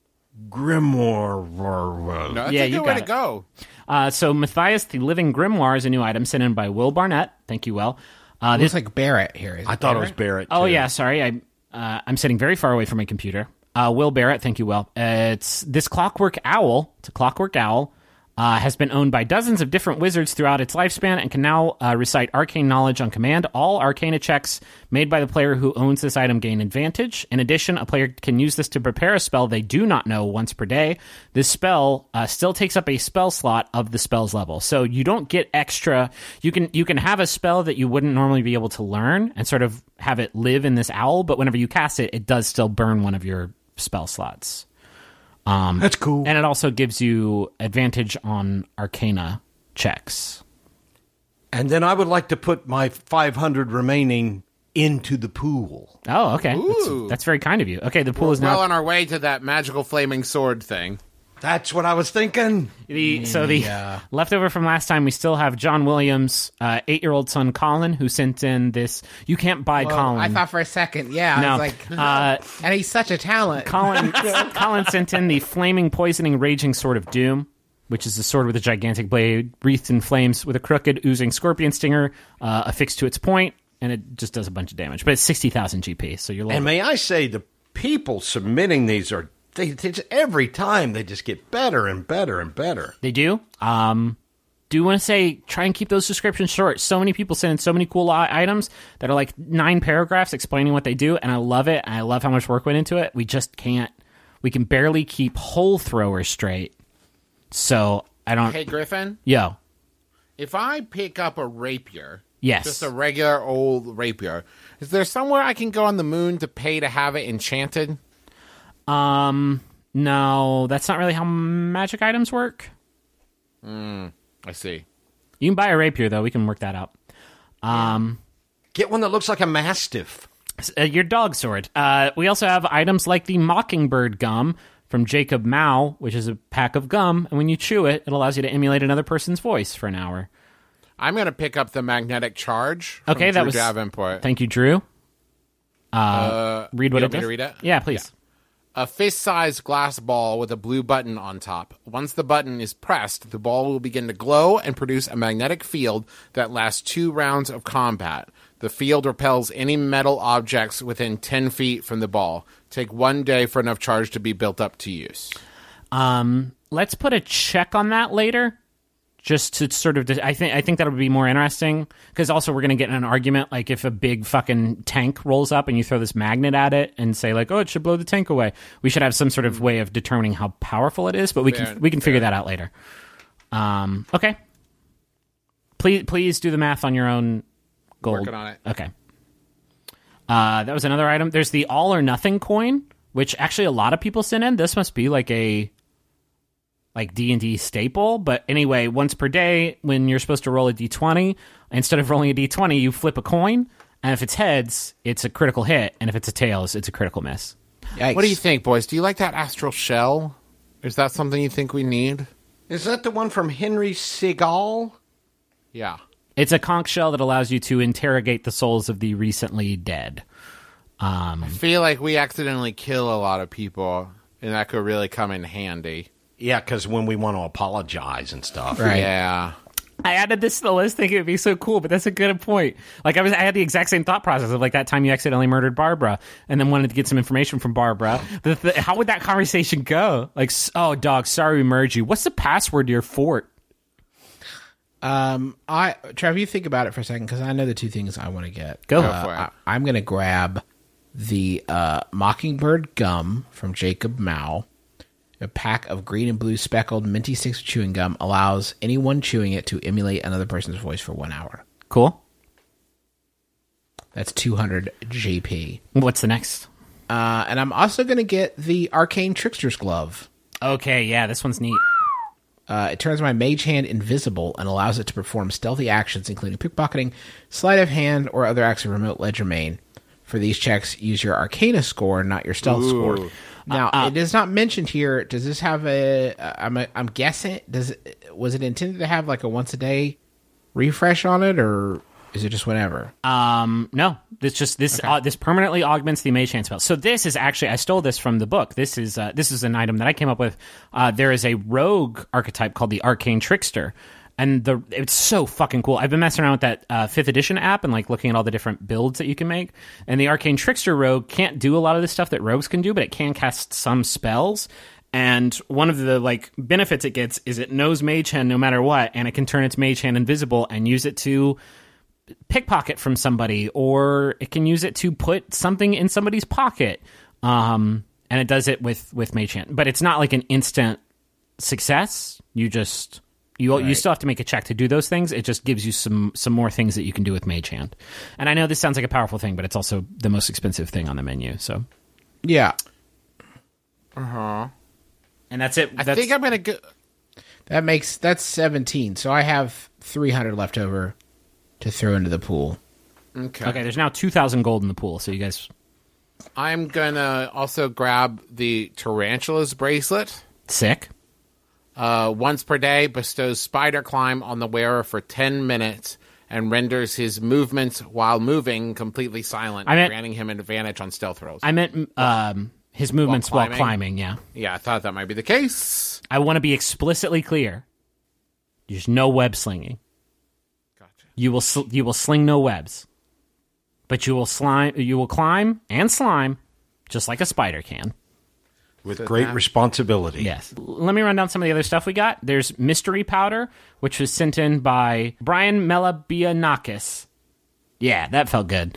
grimoire. No, that's Yeah, a you good way got to it. go. Uh, so Matthias, the Living Grimoire, is a new item sent in by Will Barnett. Thank you, Will. Uh, Looks this, like Barrett here. Is I thought it was Barrett. oh too. yeah, sorry, I uh, I'm sitting very far away from my computer. Uh, Will Barrett, thank you, Will. Uh, it's this Clockwork Owl. It's a Clockwork Owl. Uh, has been owned by dozens of different wizards throughout its lifespan and can now uh, recite arcane knowledge on command. All arcana checks made by the player who owns this item gain advantage. In addition, a player can use this to prepare a spell they do not know once per day. This spell uh, still takes up a spell slot of the spell's level, so you don't get extra. You can you can have a spell that you wouldn't normally be able to learn and sort of have it live in this owl, but whenever you cast it, it does still burn one of your spell slots. Um, That's cool. And it also gives you advantage on arcana checks. And then I would like to put my five hundred remaining into the pool. Oh, okay. That's, Ooh. that's very kind of you. Okay, the pool is Well now. on our way to that magical flaming sword thing. That's what I was thinking. The, so the Yeah. leftover from last time, we still have John Williams' uh, eight-year-old son Colin, who sent in this. You can't buy Colin. I thought for a second, yeah. no, I was like, uh, and he's such a talent. Colin. Colin sent in the flaming, poisoning, raging sword of doom. which is a sword with a gigantic blade wreathed in flames with a crooked, oozing scorpion stinger uh, affixed to its point, and it just does a bunch of damage. But it's sixty thousand G P, so you're low. And may I say, the people submitting these are, they, they just, every time they just get better and better and better. They do. Um, do want to say, try and keep those descriptions short. So many people send in so many cool i- items that are like nine paragraphs explaining what they do, and I love it. And I love how much work went into it. We just can't. We can barely keep hole throwers straight. So I don't. Hey, Griffin, Yo. if I pick up a rapier, Yes. just a regular old rapier, is there somewhere I can go on the moon to pay to have it enchanted? Um. No, that's not really how magic items work. I see. You can buy a rapier though. We can work that out. Um. Get one that looks like a mastiff. Uh, your dog sword. Uh, we also have items like the Mockingbird gum from Jacob Mao, which is a pack of gum, and when you chew it, it allows you to emulate another person's voice for an hour. I'm going to pick up the magnetic charge. From Okay, that Drew was- Davenport. Thank you, Drew. Uh, Uh, read what you it want me does. to read it? Yeah, please. A fist-sized glass ball with a blue button on top. Once the button is pressed, the ball will begin to glow and produce a magnetic field that lasts two rounds of combat. The field repels any metal objects within ten feet from the ball. Take one day for enough charge to be built up to use. Um, let's put a check on that later, just to sort of. I think I think that'll be more interesting because also we're going to get in an argument like if a big fucking tank rolls up and you throw this magnet at it and say like, oh, it should blow the tank away. We should have some sort of way of determining how powerful it is, but we Fair, can we can figure that out later. Um, okay. Please please do the math on your own. Gold. Working on it. Okay. Uh, that was another item. There's the all or nothing coin, which actually a lot of people sent in. This must be like a like D and D staple. But anyway, once per day, when you're supposed to roll a d twenty, instead of rolling a d twenty, you flip a coin, and if it's heads, it's a critical hit, and if it's a tails, it's a critical miss. What do you think, boys? Do you like that astral shell? Is that something you think we need? Is that the one from Henry Segal? Yeah. It's a conch shell that allows you to interrogate the souls of the recently dead. Um, I feel like we accidentally kill a lot of people, and that could really come in handy. Yeah, because when we want to apologize and stuff. Right. Yeah. I added this to the list thinking it'd be so cool, but that's a good point. Like I was, I had the exact same thought process of like that time you accidentally murdered Barbara, and then wanted to get some information from Barbara. The, the, how would that conversation go? Like, oh, dog, sorry we murdered you. What's the password to your fort? Um, I Trev, you think about it for a second because I know the two things I want to get. Go. Uh, Go for it. I, I'm going to grab the uh, Mockingbird gum from Jacob Mao. A pack of green and blue speckled minty sticks of chewing gum allows anyone chewing it to emulate another person's voice for one hour. Cool. That's two hundred G P. What's the next? Uh, and I'm also going to get the Arcane Trickster's Glove. Okay, yeah, this one's neat. Uh, it turns my mage hand invisible and allows it to perform stealthy actions, including pickpocketing, sleight of hand, or other acts of remote legerdemain. For these checks, use your Arcana score, not your Stealth Ooh. score. Now, Uh, uh, it is not mentioned here. Does this have a? Uh, I'm a, I'm guessing. Does it, was it intended to have like a once a day refresh on it, or is it just whenever? Um, no, this just this Okay. uh, this permanently augments the mage hand spell. So this is actually I stole this from the book. This is uh, this is an item that I came up with. Uh, there is a rogue archetype called the Arcane Trickster, and the it's so fucking cool. I've been messing around with that uh, fifth edition app and like looking at all the different builds that you can make. And the Arcane Trickster rogue can't do a lot of the stuff that rogues can do, but it can cast some spells. And one of the like benefits it gets is it knows mage hand no matter what, and it can turn its mage hand invisible and use it to pickpocket from somebody, or it can use it to put something in somebody's pocket. Um, and it does it with with mage hand, but it's not like an instant success. You just you you still have to make a check to do those things. It just gives you some some more things that you can do with mage hand. And I know this sounds like a powerful thing, but it's also the most expensive thing on the menu. So Yeah, and that's it. I That's, think I'm gonna go. That makes that's seventeen. So I have three hundred left over to throw into the pool. Okay. okay. There's now two thousand gold in the pool. So you guys I'm gonna also grab the Tarantula's bracelet. sick. Uh, once per day, bestows spider climb on the wearer for ten minutes and renders his movements while moving completely silent, I meant- granting him an advantage on stealth rolls. I meant um, His movements while climbing? climbing, yeah. Yeah, I thought that might be the case. I want to be explicitly clear. There's no web slinging. Gotcha. You will sl- you will sling no webs, but you will slime. You will climb and slime, just like a spider can. With great responsibility. Yes. Let me run down some of the other stuff we got. There's mystery powder, which was sent in by Brian Melabianakis. Yeah, that felt good.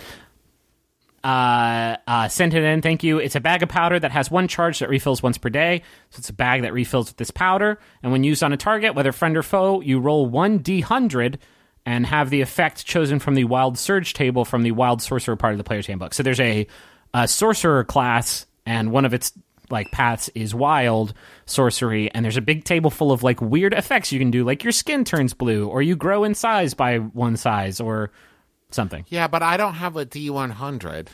Uh, uh, sent it in. Thank you. It's a bag of powder that has one charge that refills once per day. So it's a bag that refills with this powder. And when used on a target, whether friend or foe, you roll one d one hundred and have the effect chosen from the Wild Surge table from the Wild Sorcerer part of the player's handbook. So there's a, a sorcerer class, and one of its like paths is wild sorcery, and there's a big table full of like weird effects you can do, like your skin turns blue, or you grow in size by one size, or something. Yeah, but I don't have a D one hundred.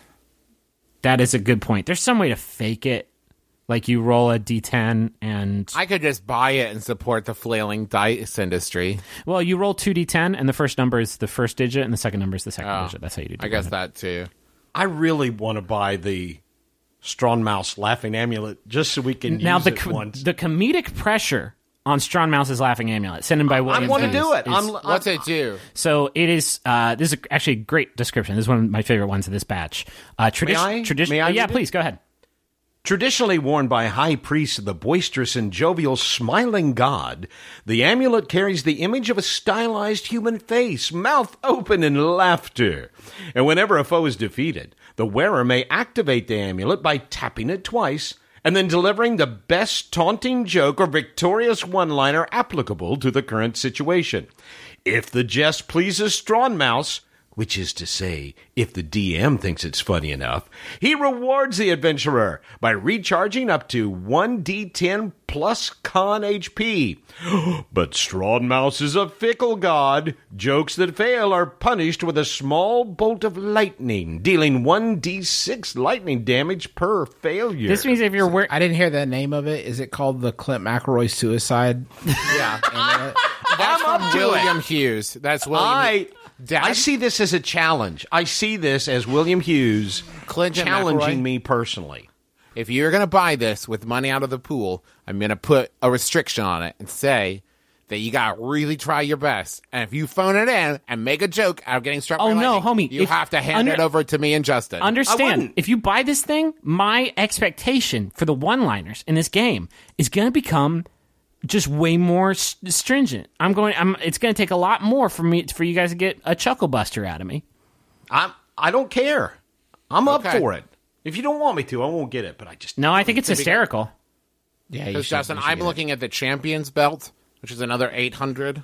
That is a good point. There's some way to fake it, like you roll a d ten and I could just buy it and support the flailing dice industry. well, you roll two d ten, and the first number is the first digit, and the second number is the second Oh, digit. That's how you do. I guess that too. I really want to buy the Strong Mouse Laughing Amulet just so we can now use the it co- once. the comedic pressure on Strong Mouse's Laughing Amulet, sent in by William. I want to Hughes, do it. is- I'm, What's it do? So it is. Uh, this is actually a great description. This is one of my favorite ones of this batch. Uh, tradi- I? Tradition. May I yeah, read it? please go ahead. Traditionally worn by high priests of the boisterous and jovial smiling god, the amulet carries the image of a stylized human face, mouth open in laughter. And whenever a foe is defeated, the wearer may activate the amulet by tapping it twice, and then delivering the best taunting joke or victorious one-liner applicable to the current situation. If the jest pleases Strong Mouse, which is to say, if the D M thinks it's funny enough, he rewards the adventurer by recharging up to one d ten plus con H P. But Strong Mouse is a fickle god. Jokes that fail are punished with a small bolt of lightning, dealing one d six lightning damage per failure. This means if you're wearing. I didn't hear the name of it. Is it called the Clint McElroy Suicide? Yeah. Amulet? That's I'm from up to William it. Hughes. That's William I, Dad? I see this as a challenge. I see this as William Hughes Clinton challenging McElroy? me personally. If you're going to buy this with money out of the pool, I'm going to put a restriction on it and say that you got to really try your best. And if you phone it in and make a joke out of getting struck Oh, by no, lightning, homie, you if- have to hand under- it over to me and Justin. I Understand, wouldn't. if you buy this thing, my expectation for the one-liners in this game is going to become just way more s- stringent. I'm going. I'm. It's going to take a lot more for me for you guys to get a chuckle buster out of me. I'm, I don't care. I'm up Okay. for it. If you don't want me to, I won't get it. But I just No, I think it's hysterical. Yeah, you Because should- Justin, you should I'm get it. looking at the Champions belt, which is another eight hundred.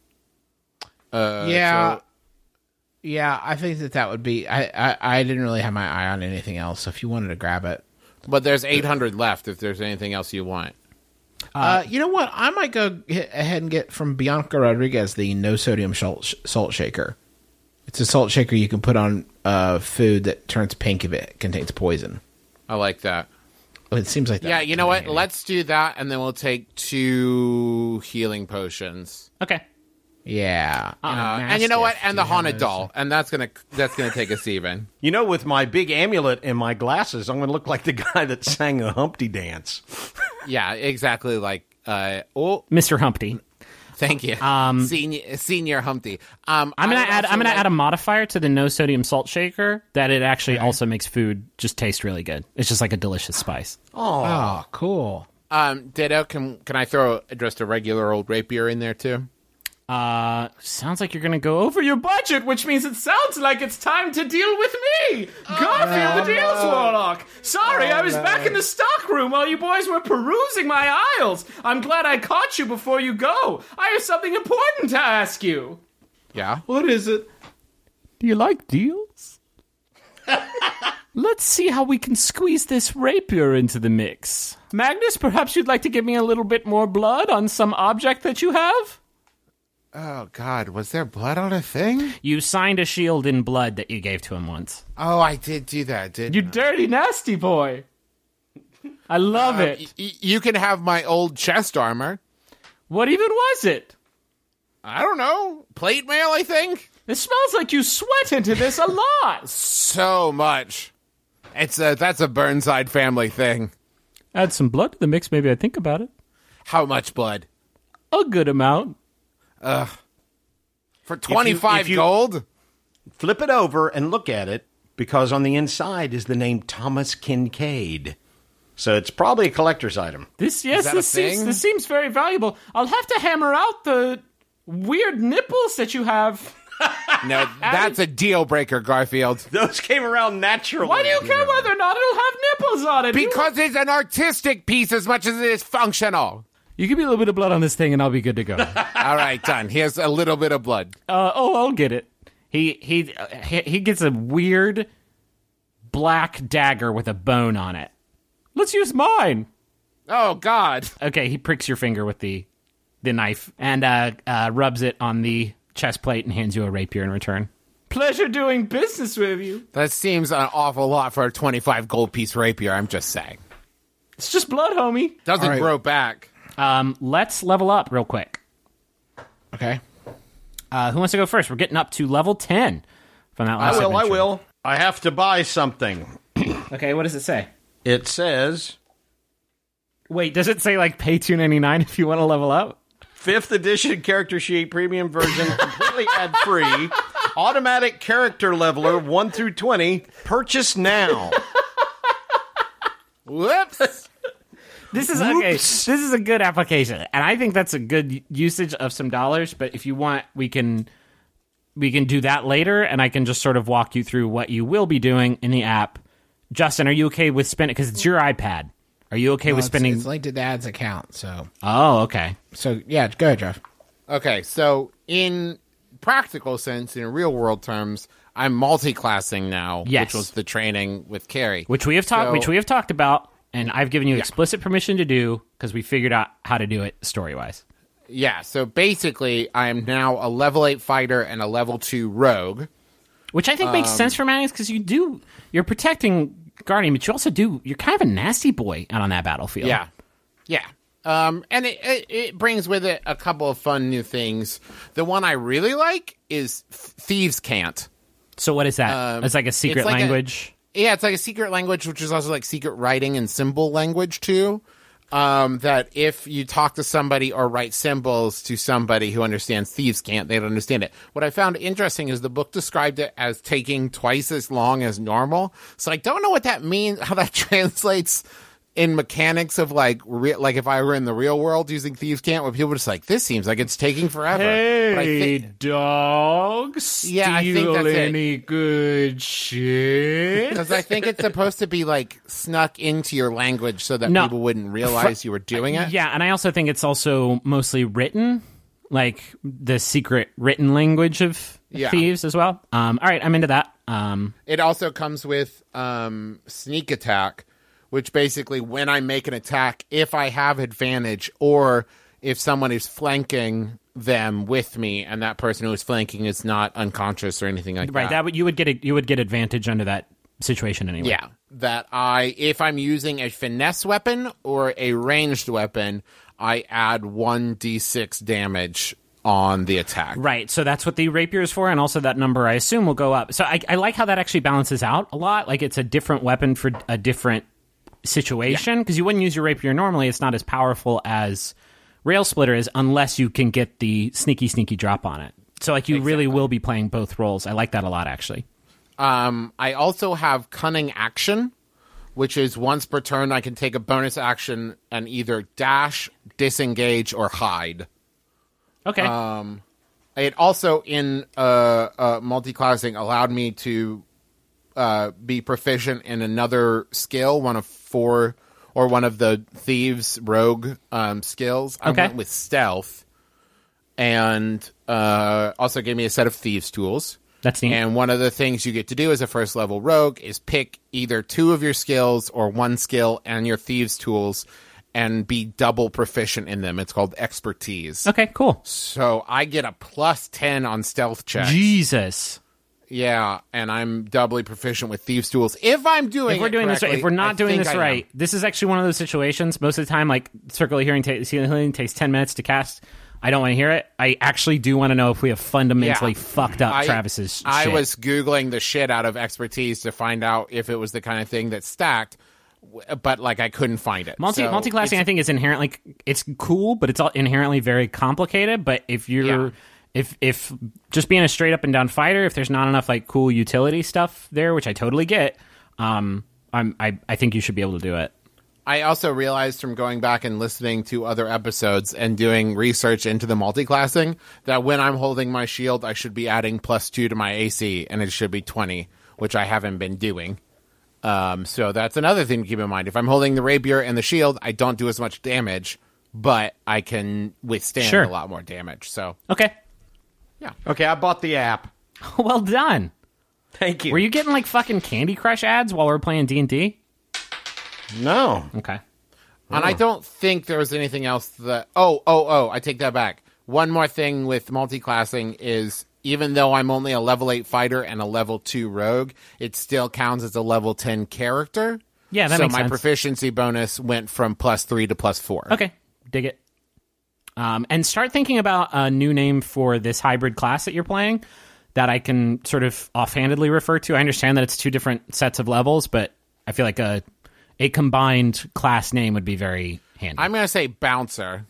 Uh, Yeah. so- Yeah, I think that that would be. I, I, I didn't really have my eye on anything else, so if you wanted to grab it. but there's eight hundred left if there's anything else you want. Uh, you know what? I might go hit ahead and get from Bianca Rodriguez the no sodium salt, salt shaker. It's a salt shaker you can put on uh, food that turns pink if it contains poison. I like that. It seems like that. Yeah, you know what? Let's do that, and then we'll take two healing potions. Okay. Yeah, Uh, and you know what? And the haunted doll, and that's gonna that's gonna take us even. You know, with my big amulet and my glasses, I'm going to look like the guy that sang the Humpty Dance. Yeah, exactly. Like, uh, oh, Mister Humpty. thank you, um, senior senior Humpty. Um, I'm gonna I would add. also I'm gonna like- add a modifier to the no sodium salt shaker that it actually also makes food just taste really good. It's just like a delicious spice. Oh, cool. Um, Ditto, can can I throw just a regular old rapier in there too? Uh, sounds like you're gonna go over your budget, which means it sounds like it's time to deal with me, Garfield the Deals Warlock. Sorry, I was back in the stock room while you boys were perusing my aisles. I'm glad I caught you before you go. I have something important to ask you. Yeah. What is it? Do you like deals? Let's see how we can squeeze this rapier into the mix. Magnus, perhaps you'd like to give me a little bit more blood on some object that you have? Oh God, was there blood on a thing? You signed a shield in blood that you gave to him once. Oh, I did do that, didn't You I? dirty, nasty boy. I love it. Y- y- you can have my old chest armor. What even was it? I don't know. Plate mail, I think. It smells like you sweat into this a lot. So much. It's a, that's a Burnside family thing. Add some blood to the mix, maybe I'd think about it. How much blood? A good amount. For twenty-five if you- gold? Flip it over and look at it, because on the inside is the name Thomas Kincaid. So it's probably a collector's item. This yes, that this a seems thing? this seems very valuable. I'll have to hammer out the weird nipples that you have. No, that's a deal breaker, Garfield. Those came around naturally. Why do you care whether or not it'll have nipples on it? Because it's an artistic piece as much as it is functional. You give me a little bit of blood on this thing, and I'll be good to go. All right, done. Here's a little bit of blood. Uh, oh, I'll get it. He he uh, he he gets a weird black dagger with a bone on it. Let's use mine. Oh, God. Okay, he pricks your finger with the the knife and uh, uh, rubs it on the chest plate and hands you a rapier in return. Pleasure doing business with you. That seems an awful lot for a twenty-five gold piece rapier, I'm just saying. It's just blood, homie. Doesn't All right. grow back. Um, let's level up real quick. Okay. Uh, who wants to go first? We're getting up to level ten from that I last will, I adventure. will. I have to buy something. Okay, what does it say? It says Wait, does it say like pay two ninety-nine if you want to level up? fifth edition character sheet, premium version, completely ad-free, automatic character leveler one through twenty, purchase now. Whoops. This is okay. This is a good application, and I think that's a good usage of some dollars. But if you want, we can we can do that later, and I can just sort of walk you through what you will be doing in the app. Justin, are you okay with spending? Because it's your iPad. Are you okay No, with it's, spending? it's linked to Dad's account, so Oh, okay. so yeah. Go ahead, Jeff. Okay, so in practical sense, in real world terms, I'm multi-classing now, Yes. which was the training with Carrie. Which we have talked. So- Which we have talked about, and I've given you explicit permission to do because we figured out how to do it story wise. Yeah, so basically, I am now a level eight fighter and a level two rogue. Which I think makes Um, sense for Maddox because you do you're protecting Guardian, but you also do you're kind of a nasty boy out on that battlefield. Yeah, yeah. Um, and it, it, it brings with it a couple of fun new things. The one I really like is Thieves' Cant. So what is that? Um, it's like a secret it's like a- language. Yeah, it's like a secret language, which is also like secret writing and symbol language too. Um, that if you talk to somebody or write symbols to somebody who understands Thieves' Cant, they'd understand it. What I found interesting is the book described it as taking twice as long as normal. So I don't know what that means, how that translates in mechanics of like, re- like if I were in the real world using Thieves' Cant, where people are just like, this seems like it's taking forever. But I think- dog, Yeah, I think that's it. any good shit? Because I think it's supposed to be like snuck into your language so that No. people wouldn't realize you were doing it. Yeah, and I also think it's also mostly written, like the secret written language of Yeah. thieves as well. Um, all right, I'm into that. Um, It also comes with um, sneak attack, which basically when I make an attack, if I have advantage or if someone is flanking them with me and that person who is flanking is not unconscious or anything like right, that. that would you would get a, you would get advantage under that situation anyway. Yeah, that I, if I'm using a finesse weapon or a ranged weapon, I add one d six damage on the attack. Right, so that's what the rapier is for, and also that number I assume will go up. So I, I like how that actually balances out a lot. Like it's a different weapon for a different situation, because you wouldn't use your rapier normally. It's not as powerful as Rail Splitter is unless you can get the sneaky, sneaky drop on it. So like you really will be playing both roles. I like that a lot, actually. Um, I also have Cunning Action, which is once per turn I can take a bonus action and either dash, disengage, or hide. Okay. Um, it also, in uh, uh, multi-classing, allowed me to uh, be proficient in another skill, one of four, or one of the Thieves' Rogue um, skills. I Okay. went with Stealth, and uh, also gave me a set of Thieves' tools. That's neat. And one of the things you get to do as a first level rogue is pick either two of your skills or one skill and your thieves tools and be double proficient in them. It's called expertise. Okay, cool. So I get a plus ten on stealth checks. Jesus. Yeah, and I'm doubly proficient with thieves tools. If I'm doing If we're it doing this right, correctly, if we're not I doing think this I am. right, this is actually one of those situations. Most of the time, like Circle of Hearing, ta- Healing takes ten minutes to cast. I don't want to hear it. I actually do want to know if we have fundamentally Yeah. fucked up I, Travis's I shit. was Googling the shit out of expertise to find out if it was the kind of thing that stacked, w- but like I couldn't find it. Multi So multi-classing, it's- I think, is inherently it's cool, but it's all inherently very complicated. But if you're Yeah. if if just being a straight up and down fighter, if there's not enough like cool utility stuff there, which I totally get, um, I'm I I think you should be able to do it. I also realized from going back and listening to other episodes and doing research into the multi-classing that when I'm holding my shield, I should be adding plus two to my A C, and it should be twenty, which I haven't been doing. Um, so that's another thing to keep in mind. If I'm holding the rapier and the shield, I don't do as much damage, but I can withstand Sure. a lot more damage. So Okay, Okay, I bought the app. well done. Thank you. Were you getting like fucking Candy Crush ads while we were playing D and D? No. Okay. And I don't think there was anything else that. Oh, oh, oh! I take that back. One more thing with multi-classing is even though I'm only a level eight fighter and a level two rogue, it still counts as a level ten character. Yeah, that so makes my sense. proficiency bonus went from plus three to plus four. Okay, dig it. Um, and start thinking about a new name for this hybrid class that you're playing that I can sort of offhandedly refer to. I understand that it's two different sets of levels, but I feel like a a combined class name would be very handy. I'm gonna say bouncer.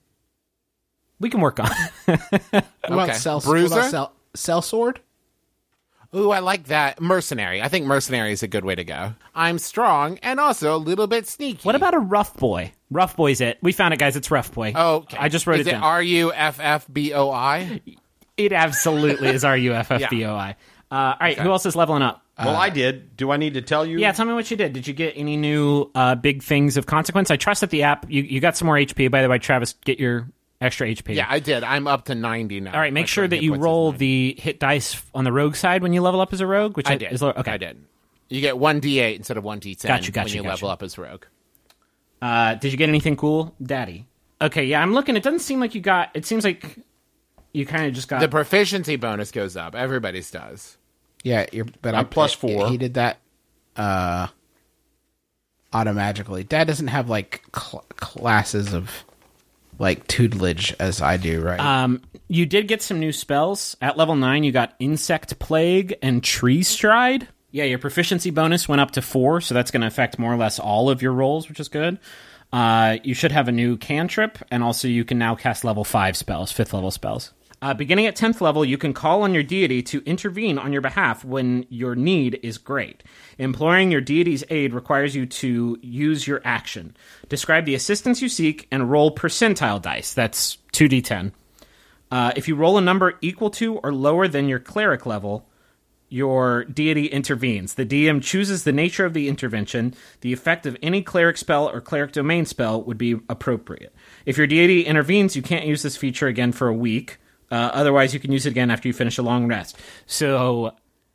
we can work on it. What about Okay. cell, Bruiser? what about cell, cell sword? Ooh, I like that. Mercenary. I think mercenary is a good way to go. I'm strong and also a little bit sneaky. What about a rough boy? Rough boy's it. We found it, guys. It's rough boy. Oh, okay. I just wrote is it it down. R U F F B O I? It absolutely is R U F F B O I. Uh, all right, who else is leveling up? Well, I did. Do I need to tell you? Yeah, tell me what you did. Did you get any new uh, big things of consequence? I trust that the app. You, you got some more H P. By the way, Travis, get your extra H P. Yeah, I did. I'm up to ninety now. All right, make My sure current that hit you points is roll ninety. the hit dice on the rogue side when you level up as a rogue, which I did. is lower. Okay, I did. You get one d eight instead of one d ten Gotcha, gotcha, when you gotcha. level up as rogue. Uh, did you get anything cool, Daddy? Okay, yeah, I'm looking. It doesn't seem like you got. It seems like you kind of just got. The proficiency bonus goes up. Everybody's does. Yeah, you're, but I'm I, plus four. He did that uh, automagically. Dad doesn't have like cl- classes of like tutelage as I do, right? Um, you did get some new spells at level nine. You got Insect Plague and Tree Stride. Yeah, your proficiency bonus went up to four, so that's going to affect more or less all of your rolls, which is good. Uh, you should have a new cantrip, and also you can now cast level five spells, fifth level spells. Uh, beginning at tenth level, you can call on your deity to intervene on your behalf when your need is great. Imploring your deity's aid requires you to use your action. Describe the assistance you seek and roll percentile dice. That's two d ten. Uh, if you roll a number equal to or lower than your cleric level, your deity intervenes. The D M chooses the nature of the intervention. The effect of any cleric spell or cleric domain spell would be appropriate. If your deity intervenes, you can't use this feature again for a week. Uh, otherwise, you can use it again after you finish a long rest. So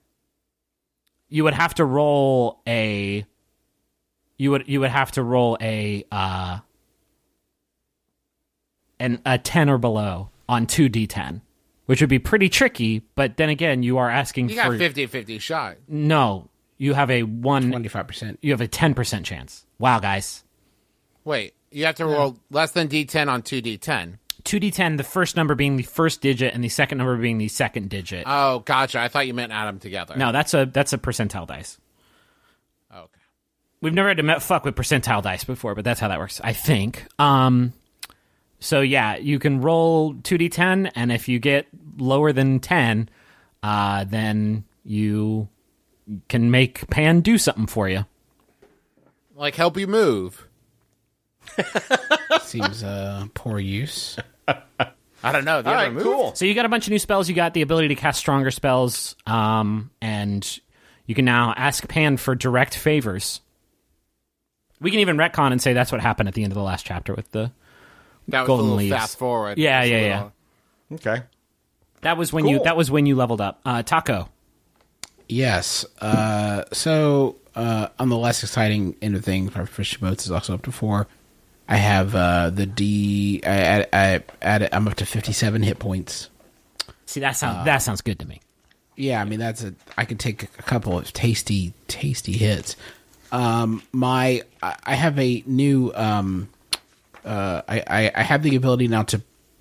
you would have to roll a. You would you would have to roll a uh, an a ten or below on two d ten, which would be pretty tricky. But then again, you are asking You for got fifty-fifty shot. no. You have a one. twenty-five percent. You have a ten percent chance. Wow, guys. Wait, you have to roll less than d ten on two d ten. two d ten, the first number being the first digit and the second number being the second digit. Oh, gotcha. I thought you meant add them together. no, that's a that's a percentile dice. Okay. We've never had to met, fuck with percentile dice before, but that's how that works, I think. Um, so yeah, you can roll two d ten, and if you get lower than ten, uh, then you can make Pan do something for you. Like help you move. Seems uh, poor use. I don't know. Do you All ever right, move? cool. So you got a bunch of new spells. You got the ability to cast stronger spells, um, and you can now ask Pan for direct favors. We can even retcon and say that's what happened at the end of the last chapter with the That was golden a little leaves. fast forward. Yeah, It's a yeah, little- yeah. Okay. That was when you Cool. that was when you leveled up. Uh, Taco. Yes. Uh, so uh, on the less exciting end of things, my proficiency bonus is also up to four. I have uh, the D. I add, I add, I'm up to fifty-seven hit points. See, that sounds that sounds good to me. Yeah, I mean that's a. I could take a couple of tasty, tasty hits. Um, my I I have a new. Um, uh, I, I I have the ability now to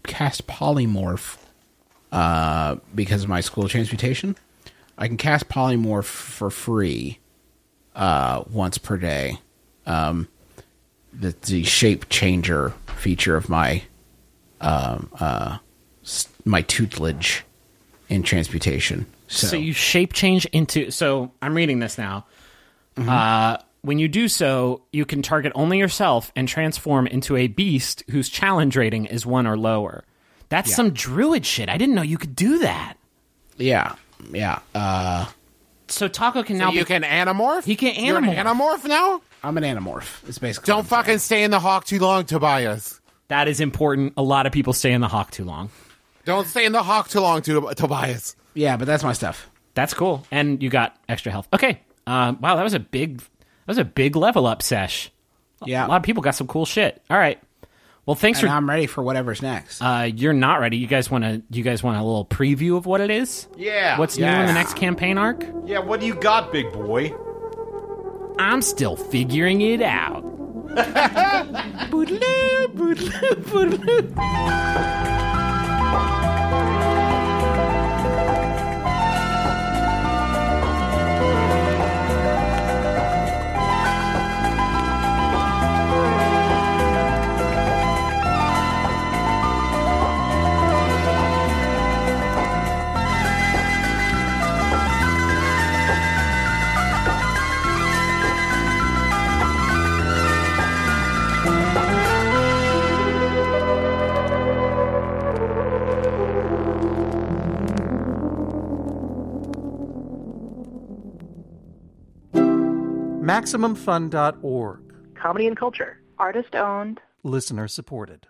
cast polymorph uh, because of my school transmutation. I can cast polymorph for free uh, once per day. Um, the, the shape changer feature of my um, uh, my tutelage in transmutation. So, So you shape change into. So I'm reading this now. Mm-hmm. Uh, when you do so, you can target only yourself and transform into a beast whose challenge rating is one or lower. That's Yeah. some druid shit. I didn't know you could do that. yeah, yeah. Uh, So Taco can So now you be- can anamorph? He can You're an anamorph. anamorph now? I'm an anamorph. It's basically Don't what I'm saying. fucking stay in the hawk too long, Tobias. That is important. A lot of people stay in the hawk too long. Don't stay in the hawk too long, to- Tobias. Yeah, but that's my stuff. That's cool. And you got extra health. Okay. Uh, wow, that was a big that was a big level up sesh. Yeah, A lot of people got some cool shit. All right. Well, thanks and for I'm ready for whatever's next. uh you're not ready. You guys want to you guys want a little preview of what it is? Yeah. What's new in the Yeah. next campaign arc? Yeah, what do you got, big boy? I'm still figuring it out. Boodaloo, boodaloo, boodaloo. Maximum Fun dot org. Comedy and culture. Artist owned. Listener supported.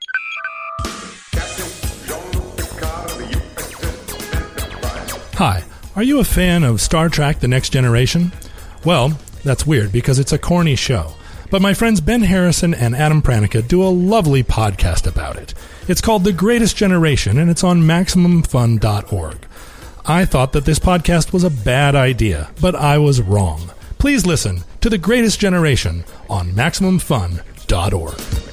Hi, are you a fan of Star Trek The Next Generation? Well, that's weird because it's a corny show. But my friends Ben Harrison and Adam Pranica do a lovely podcast about it. It's called The Greatest Generation, and it's on Maximum Fun dot org. I thought that this podcast was a bad idea, but I was wrong. Please listen to The Greatest Generation on Maximum Fun dot org.